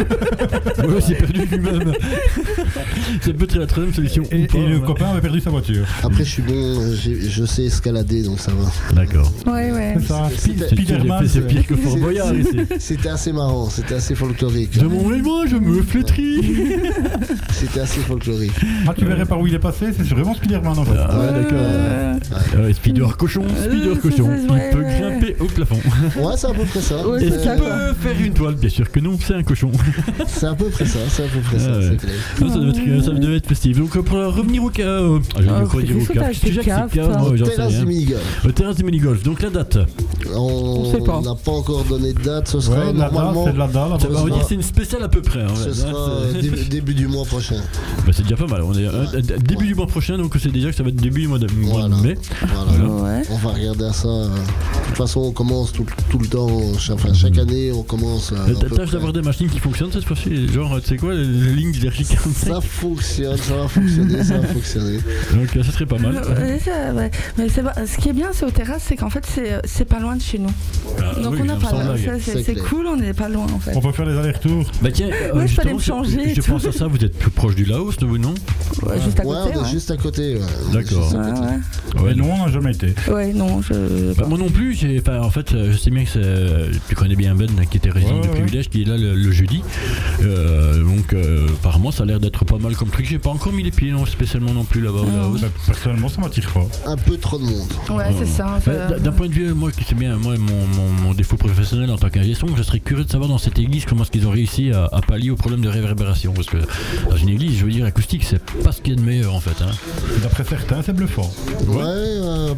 Ouais, c'est perdu lui-même. C'est peut-être la troisième solution. Et, ou pas, et le ouais. copain avait perdu sa voiture. Après, je suis bon, j'ai- je sais escalader, donc ça va. D'accord. Ouais, ouais. C'est ça. C'était- Spi- Spiderman. C'est pire que Fort C'est- Boyard ici. C'était assez marrant, c'était assez folklorique. De mon moi, je me flétris. C'était assez folklorique. Ah, tu verrais par où il est passé, c'est vraiment Spiderman en fait. Ah ouais, d'accord. Euh, Ouais, Spider cochon, Spider Euh, cochon. c'est- Il ouais, peut ouais. grimper au plafond. Ouais, c'est à peu près ça. Ouais, Est-ce c'est qu'il ça, peut quoi. faire une toile? Bien sûr que non, c'est un cochon. C'est à peu près ça, c'est à peu près ça, Ah ouais. c'est clair. Ah, ça, devait être, ça devait être festif. Donc euh, pour revenir au cas, euh, ah, j'ai Ah, encore c'est dire au qu'est-ce que cas. t'as Qu'est-ce que acheté j'ai que c'est cave, cave? toi Moi, j'en sais Terrasse rien. du mini-golf. Au terrasse du mini-golf. Donc la date. On sait pas. On n'a pas encore donné de date, ce sera Ouais, de la dalle, normalement. c'est de la dalle. Ça va, on va sera- dire que c'est une spéciale à peu près. En Ce fait, sera hein, euh, c'est- début, début du mois prochain. Bah, c'est déjà pas mal. On est euh, Ouais. début Ouais. du mois prochain, donc c'est déjà que ça va être début du mois de, mois de Voilà. mai. Voilà. Ouais. On va regarder à ça. euh, De toute façon, on commence tout, tout le temps, chaque, enfin, chaque année, on commence. euh, à peu Tâche près. d'avoir des machines qui fonctionnent cette fois-ci. Genre, tu sais quoi, les, les lignes d'énergie quarante-cinq. Ça fonctionne, ça va fonctionner, ça va fonctionner. Donc euh, ça serait pas mal. Ouais, ça, ouais. Mais c'est pas- ce qui est bien, c'est aux terrasses, c'est qu'en fait, c'est c'est pas loin de chez nous. Ah, Donc oui, on n'a pas sans là. blague. Ça, C'est C'est c'est clair. cool, on n'est pas loin en fait. On peut faire les allers-retours. Bah tiens, euh, Ouais, je fallait justement, me changer je, et je tout. pense à ça, vous êtes plus proche du Laos, vous, non? Ouais, juste à Ouais, côté. on est ouais. juste à côté. ouais. On est D'accord. juste à Ouais, côté. ouais. Ouais, Mais non, on n'a jamais été. Ouais, non, je. Bah, moi non plus, j'ai- enfin, en fait, euh, je sais bien que c'est, euh, tu connais bien Ben qui était résident Ouais, de ouais. privilège, qui est là le, le jeudi. Euh, donc euh, apparemment ça a l'air d'être pas mal comme truc. J'ai pas encore mis les pieds non, spécialement non plus là-bas au Laos. Bah, personnellement, ça m'attire pas. Un peu trop de monde. Ouais, c'est ça. ça- Bah, d- D'un point de vue, moi qui sais bien, moi mon, mon, mon défaut professionnel en tant qu'ingé son, je serais curieux de savoir dans cette église comment est-ce qu'ils ont réussi à, à pallier au problème de réverbération. Parce que dans une église, je veux dire, acoustique, c'est pas ce qu'il y a de meilleur en fait. Hein. D'après certains, c'est bluffant. Ouais, euh,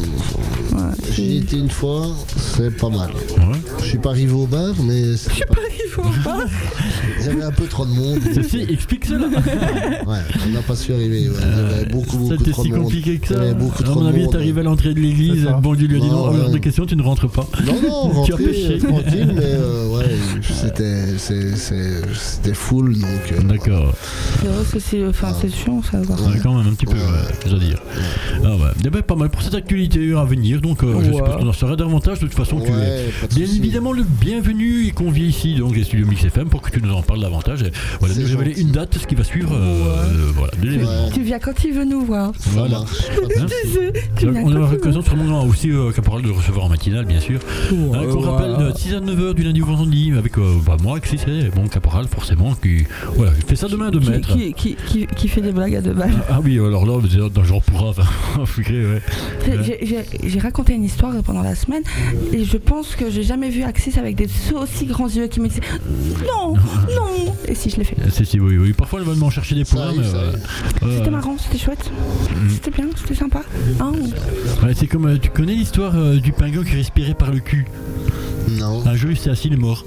j'y étais une fois, c'est pas mal. Ouais. Je suis pas arrivé au bar, mais c'est pas... Il faut pas. il y avait un peu trop de monde. Ceci explique cela. Ouais, on n'a pas su arriver. ouais. Il y avait beaucoup, beaucoup C'était trop si de monde. compliqué que Il y ça. avait beaucoup À trop mon de avis, monde. t'es arrivé à l'entrée de l'église, C'est ça. bon Dieu lui a dit Non, non, hors ouais. de question, tu ne rentres pas. Non, non, Tu as rentré, pêché. euh, tranquille, mais euh, ouais, c'était, c'est- c'est- c'était full, donc... euh, D'accord. C'est vrai que c'est enfin, c'est chiant ça. par contre. Ouais, quand même un petit peu, ouais, je dois dire. Ah ouais. Eh ben, pas mal pour cette actualité à venir, donc euh, Ouais. j'espère qu'on en saura davantage. De toute façon, tu es Ouais, pas de bien soucis. évidemment le bienvenu et convié ici. Donc, et studios Mix F M pour que tu nous en parles davantage. Et voilà, nous révéler une date de ce qui va suivre. Euh, euh, voilà, de l'événement. Tu viens quand tu veux nous voir. Voilà. Hein, tu viens on quand aura tu l'occasion sûrement aussi euh, Caporal de recevoir en matinale, bien sûr. Oh, Hein, qu'on euh, rappelle voilà. de six à neuf heures du lundi au vendredi avec euh, bah, moi, Axis et bon Caporal forcément qui voilà, il fait ça de main de Qui, maître. qui, qui, qui, qui fait des blagues à deux balles. Ah, ah oui, alors là, c'est dans le genre pourra, enfin, fougré, ouais. J'ai- j'ai- J'ai j'ai raconté une histoire pendant la semaine et je pense que j'ai jamais vu Axis avec des aussi grands yeux qui me disaient non, non. Et si je l'ai fait. Si, si, oui, oui. Parfois, elle va m'en chercher des points, mais. euh, euh, C'était marrant, c'était chouette. C'était bien, c'était sympa. Hein ouais, c'est comme. euh, tu connais l'histoire euh, du pingouin qui respirait par le cul? Non. Un jour, il s'est assis, il est mort.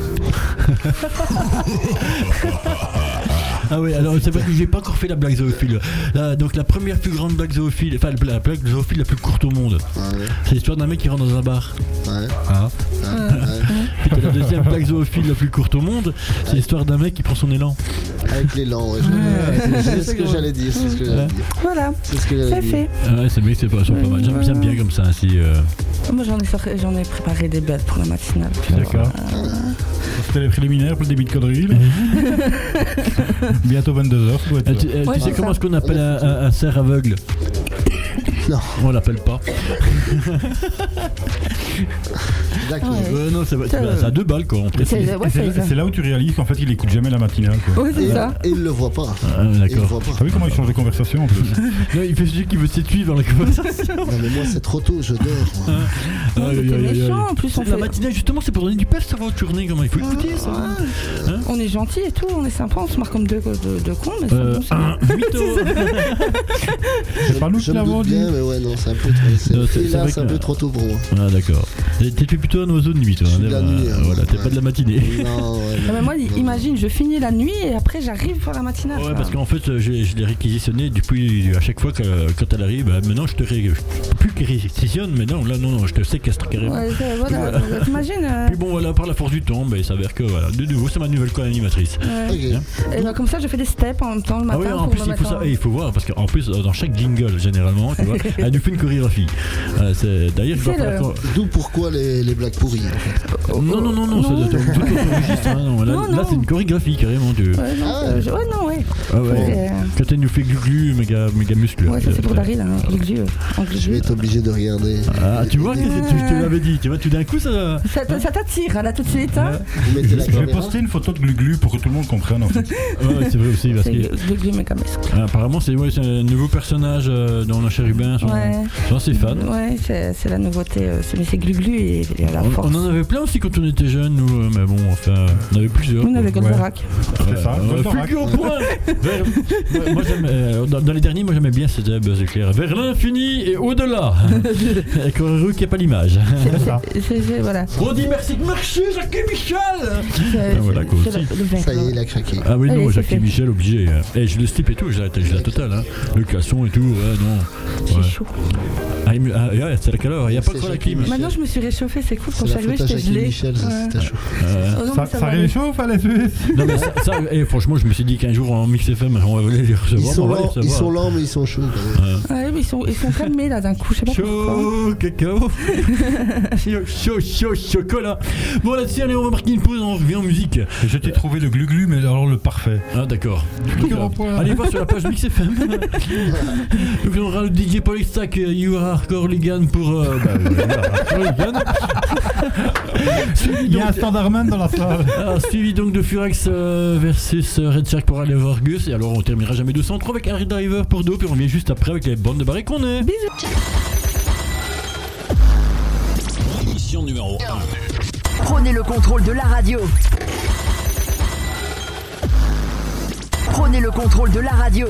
Ah oui, alors c'est vrai que j'ai pas encore fait la blague zoophile. La- donc la première plus grande blague zoophile, enfin la blague zoophile la plus courte au monde. Ouais. C'est l'histoire d'un mec qui rentre dans un bar. Ouais. Ah. Ouais. Puis t'as la deuxième blague zoophile la plus courte au monde, c'est l'histoire d'un mec qui prend son élan. Avec l'élan, ouais. je- C'est ce que j'allais dire. C'est ce que j'allais dire. Voilà, C'est ce que j'allais c'est dire. fait. Ah ouais, c'est vrai que c'est pas, sont pas mal. J'aime j'aime bien comme ça ainsi. euh. Moi j'en ai, sorti- j'en ai préparé des belles pour la matinale. D'accord. C'était les préliminaires pour le début de conneries. là. Bientôt vingt-deux heures, ça doit être Euh, ça. tu euh, tu Ouais, sais c'est comment ça. est-ce qu'on appelle un, un- un cerf aveugle? Non. On l'appelle pas. D'accord. Ouais. Euh, non, c'est Ça, c'est à deux balles quoi. On précise. C'est ouais, Et c'est c'est là- c'est là où tu réalises qu'en fait il écoute jamais la matinale. Quoi. Ouais, c'est Et, ça. et il le voit pas. Ah, Il le d'accord. voit pas. T'as vu comment il change de conversation en plus? Non, il fait celui qui veut s'étuier dans la conversation. Non, mais moi, c'est trop tôt, je dors. moi. Non, Aïe, c'était aïe, aïe, méchant, aïe. en plus, on C'est la fait- matinale justement, c'est pour donner du pep sur votre journée. Comment il faut écouter ça. Hein On est gentil et tout, on est sympa, on se marque comme deux, deux, deux cons, mais Euh, c'est bon, c'est un mytho. C'est pas nous Je qui me l'avons doute dit. bien, mais ouais, non, c'est un peu trop. C'est Non, c'est- et c'est là, vrai c'est un que- peu trop tôt pour moi. Ah d'accord. T'es t'es plutôt un oiseau de nuit toi. Je suis hein, de la euh, nuit, hein, Voilà, t'es ouais. pas de la matinée. Non, ouais. Ah, mais moi, non. imagine, je finis la nuit et après j'arrive pour la matinale. Ouais, Enfin, parce qu'en fait, euh, j'ai- je l'ai réquisitionné depuis à chaque fois que quand elle arrive. Bah, maintenant, je te ré... je- plus qu'elle réquisitionne, mais non, là, non, non, je te séquestre carrément. ouais, c'est- voilà, Voilà. euh, t'imagines euh, Puis bon, voilà, par la force du temps, bah, il s'avère que voilà, de nouveau, c'est ma nouvelle co-animatrice. ouais. Ok. Et bah, comme ça, je fais des steps en même temps le Ah matin. oui, en pour plus, me il faut, mettre ça, en- et il faut voir, parce qu'en plus, dans chaque jingle, généralement, tu vois, elle nous fait une chorégraphie. Euh, c'est- D'ailleurs, je dois C'est faire le- la- D'où pourquoi les, les blagues pourries, en fait. Non, non, non, non, Non. c'est de- de- tout autre registre. hein, non, là, Non, là, non. c'est une chorégraphie carrément. Tu... Ouais, non, Ah c'est- ouais. je- ouais, non, ouais. Ah ouais. Ouais, Quand elle nous fait glu-glu, méga, méga muscleux. ouais, ça c'est pour Daryl, hein, glu-glu, en Je vais glu-glu. être obligé de regarder. Ah, tu vois, que c'est- tu, je te l'avais dit. Tu vois, tout d'un coup, ça. Ça, t- ça t'attire, là, tout de suite, hein. Vous mettez la Je vais caméra. poster une photo de Glu-Glu pour que tout le monde comprenne en fait. Ouais, c'est vrai aussi. Parce C'est que, glu-glu, méga muscle. ah, apparemment, c'est ouais, c'est un nouveau personnage euh, dont nos chérubins sont, Ouais. sont assez fans. Ouais, c'est c'est la nouveauté. euh, c'est- Mais c'est glu-glu et et à la On, force. on en avait plein aussi quand on était jeunes, nous, euh, mais bon, enfin, on avait plusieurs. On avait quoi. Goldorak. C'est ça, Euh, Goldorak. Fulgure au point. Vers- moi, moi, j'aime, euh, dans, dans les derniers, moi j'aimais bien, c'était Buzz éclair. Vers l'infini et au-delà. Avec un heureux qui n'a pas l'image. C'est ça. C'est- c'est- Voilà. On dit merci de marcher, Jacques et Michel. C'est- Ah, voilà, quoi, c'est aussi. le- le vin, Ça y est, quoi. il a craqué. Ah oui, Allez, non, c'est Jacques et fait. Michel, obligé. hein. Et je le slip et tout, j'ai la, j'ai la totale. Hein. Le classon et tout, ouais, non. C'est Ouais. chaud. Ah, il me- ah, ouais, c'est la quelle heure? Il n'y a pas C'est trop la Jacques clim. et Maintenant, je me suis réchauffée, c'est cool. Quand C'est je suis la arrivée, faute à j'étais Jacques et gelée. Michel, ça, Ouais. c'était chaud. Euh, Oh non, Ça, mais ça va aller. réchauffe à la Suisse. non, mais ça, ça, et franchement, je me suis dit qu'un jour en Mix F M, on va les recevoir. Ils sont on va les lents, ils recevoir. sont lents, mais ils sont chauds quand même. Ouais, mais ils sont, ils sont calmés là d'un coup, je sais pas pourquoi. Chaud, cacao. chaud, chaud, chaud, chocolat. Bon, là-dessus, allez, on va marquer une pause, on revient en musique. Je t'ai trouvé le Glu-Glu, mais alors le parfait. Ah, d'accord. Fulgure au point. Allez voir sur la page Mix F M. Donc, on aura le D J Polystack, euh, You Are Hardcore Ligan pour. Euh, bah, voilà, Hardcore Ligan. Suivi Il y a donc- un standardman dans la salle. Alors, suivi donc de Furax euh, versus euh, Red Shark pour aller voir Gus. Et alors, on terminera jamais deux cent trois avec Harry Driver pour deux. Puis on revient juste après avec les bandes de barrés qu'on est. Émission numéro un. Prenez le contrôle de la radio. Prenez le contrôle de la radio.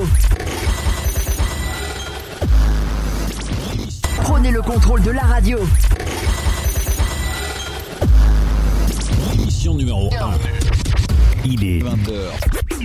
Prenez le contrôle de la radio. Émission numéro un. Il est vingt heures.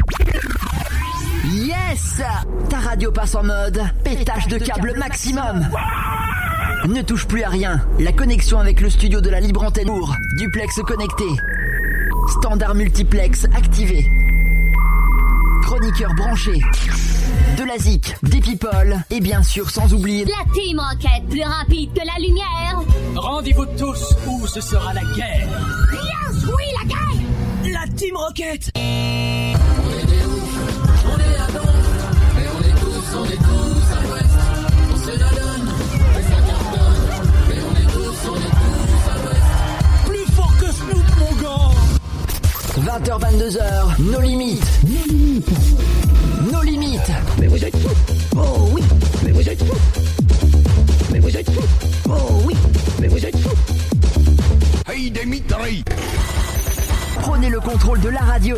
Yes! Ta radio passe en mode pétage de câble maximum. Ne touche plus à rien. La connexion avec le studio de la libre antenne lourd. Duplex connecté. Standard multiplex activé. Chroniqueur branché. De la zik, des people et bien sûr sans oublier La team enquête plus rapide que la lumière. Rendez-vous tous ou ce sera la guerre. Yes, oui, la guerre. La Team Rocket. On est des ouf, on est à donf, mais on est tous, on est tous à l'ouest. On se la donne, et ça cartonne, mais on est tous, on est tous à l'ouest. Plus fort que Snoop, mon gars. vingt heures vingt-deux heures, nos limites. Nos limites. Nos limites. Mais vous êtes fous. Oh oui, mais vous êtes fous. Mais vous êtes fous. Oh oui, mais vous êtes fous. Hey, des mitrailles. Prenez le contrôle de la radio.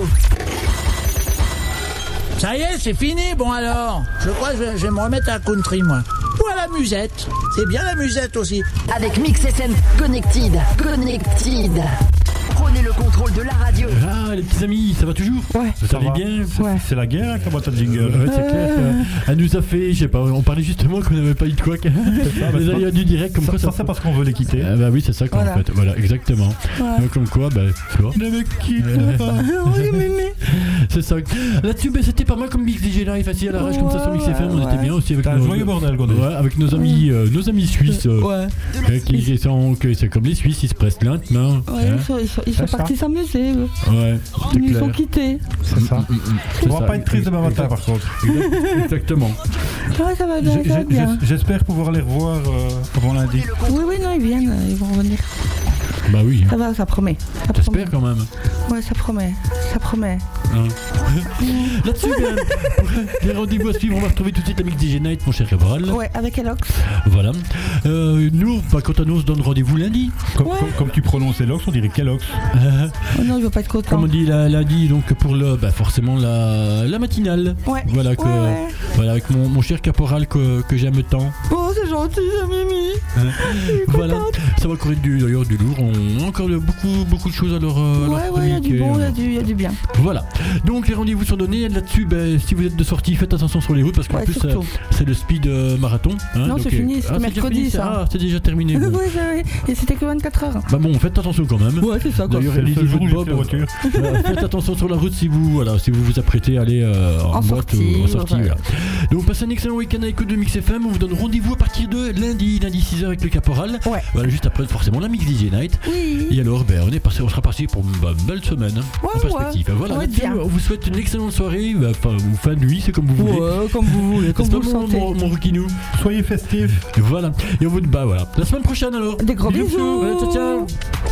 Ça y est, c'est fini, bon alors. Je crois que je vais, je vais me remettre à country, moi. Ou à la musette. C'est bien la musette aussi. Avec Mix S M Connected. Connected. Prenez le contrôle de la radio. Ah, les petits amis, ça va toujours? Ouais. Ça, Ça allait va. bien? C'est c'est la guerre avec la boîte à jingle. Ouais, c'est clair. ça- Elle nous a fait, je sais pas, on parlait justement qu'on n'avait pas eu de quoi. ça, bah, Les c'est aléas du direct, comme Ça, quoi ça, ça. c'est parce qu'on veut les quitter. Ah bah oui, c'est ça qu'en Voilà. fait. Voilà, exactement. Ouais. Donc, comme quoi, bah, tu vois. Ne me quitte pas. Oui, mémé. C'est ça. Là-dessus, bah, c'était pas mal comme Mix D J Live, assis à l'arrache comme ça sur Mix F M. On Ouais. était bien aussi avec T'as un nos, joyeux bordel qu'on est. ouais, avec nos amis, euh, nos amis suisses. euh, Ouais. euh, qui sont, que c'est comme les Suisses, ils se pressent lentement. Ouais, hein. ils sont, ils sont, ils sont C'est ça. partis s'amuser. eux. Ouais, c'est Ils nous clair. ont quittés. C'est ça. C'est On va ça. pas être triste demain matin par contre. Exactement. Ouais, ça va bien, J'ai- ça va j'ai- bien. J'espère pouvoir les revoir euh, avant lundi. Oui, oui, non, ils viennent, ils vont revenir. Bah oui. Ça va, ça promet. Ça promet. J'espère quand même. Ouais, ça promet. Ça promet. Hein. Là-dessus, ben, pour les rendez-vous à suivre, on va retrouver tout de suite la Mix D J Night, mon cher Cabral. Ouais, avec Elox. Voilà. Euh, nous, bah, quant à nous, on se donne rendez-vous lundi. Comme, Ouais. comme- comme tu prononces Elox, on dirait Kellox. Euh, Oh non, il va pas être content. comme on dit la- lundi, donc pour le, bah, forcément la, la matinale. Ouais. Voilà, que, Ouais, ouais. voilà avec mon, mon cher caporal que, que j'aime tant. Oh, c'est gentil, ça, Mimi. Hein. Voilà. Ça va encore être du, d'ailleurs du lourd. On a encore de- beaucoup, beaucoup de choses à leur, euh, à leur Ouais, ouais, il y a du communiquer, bon, il y euh. a du, il y a du bien. Voilà. Donc les rendez-vous sont donnés. Là-dessus, ben, si vous êtes de sortie, faites attention sur les routes parce qu'en Ouais, plus surtout. euh, c'est le speed euh, marathon. hein, Non, donc, c'est euh, fini, ah, c'était déjà mercredi, fini, ça. Ah, c'est déjà terminé. Bon. Ouais, ouais, et c'était que vingt-quatre heures. Bah bon, faites attention quand même. Ouais, c'est ça, quoi. D'ailleurs, C'est le les seul jour où niveaux j'ai de fait la Bob, voiture. euh, faites attention sur la route si vous, voilà, si vous vous apprêtez à aller euh, en, En boîte sortie, ou en sortie. ouais. Voilà. Donc passez un excellent week-end à l'écoute de Mix F M. On vous donne rendez-vous à partir de lundi, lundi six heures avec le caporal. Ouais. Voilà, juste après forcément la Mix D J Night. Oui. Et alors, ben, on est passé, on sera passé pour une bah, belle semaine hein, Ouais, en perspective. ouais. Voilà, Ouais, là-dessus, bien. on vous souhaite une excellente soirée, bah, enfin, ou fin de nuit, c'est comme vous voulez. Ouais, comme vous voulez, comme N'est-ce vous pas, le mon, sentez. mon, mon Rouquinou. Soyez festifs. Voilà. Et on vous dit, bah voilà. La semaine prochaine alors. Des gros bisous. Ouais, ciao, ciao.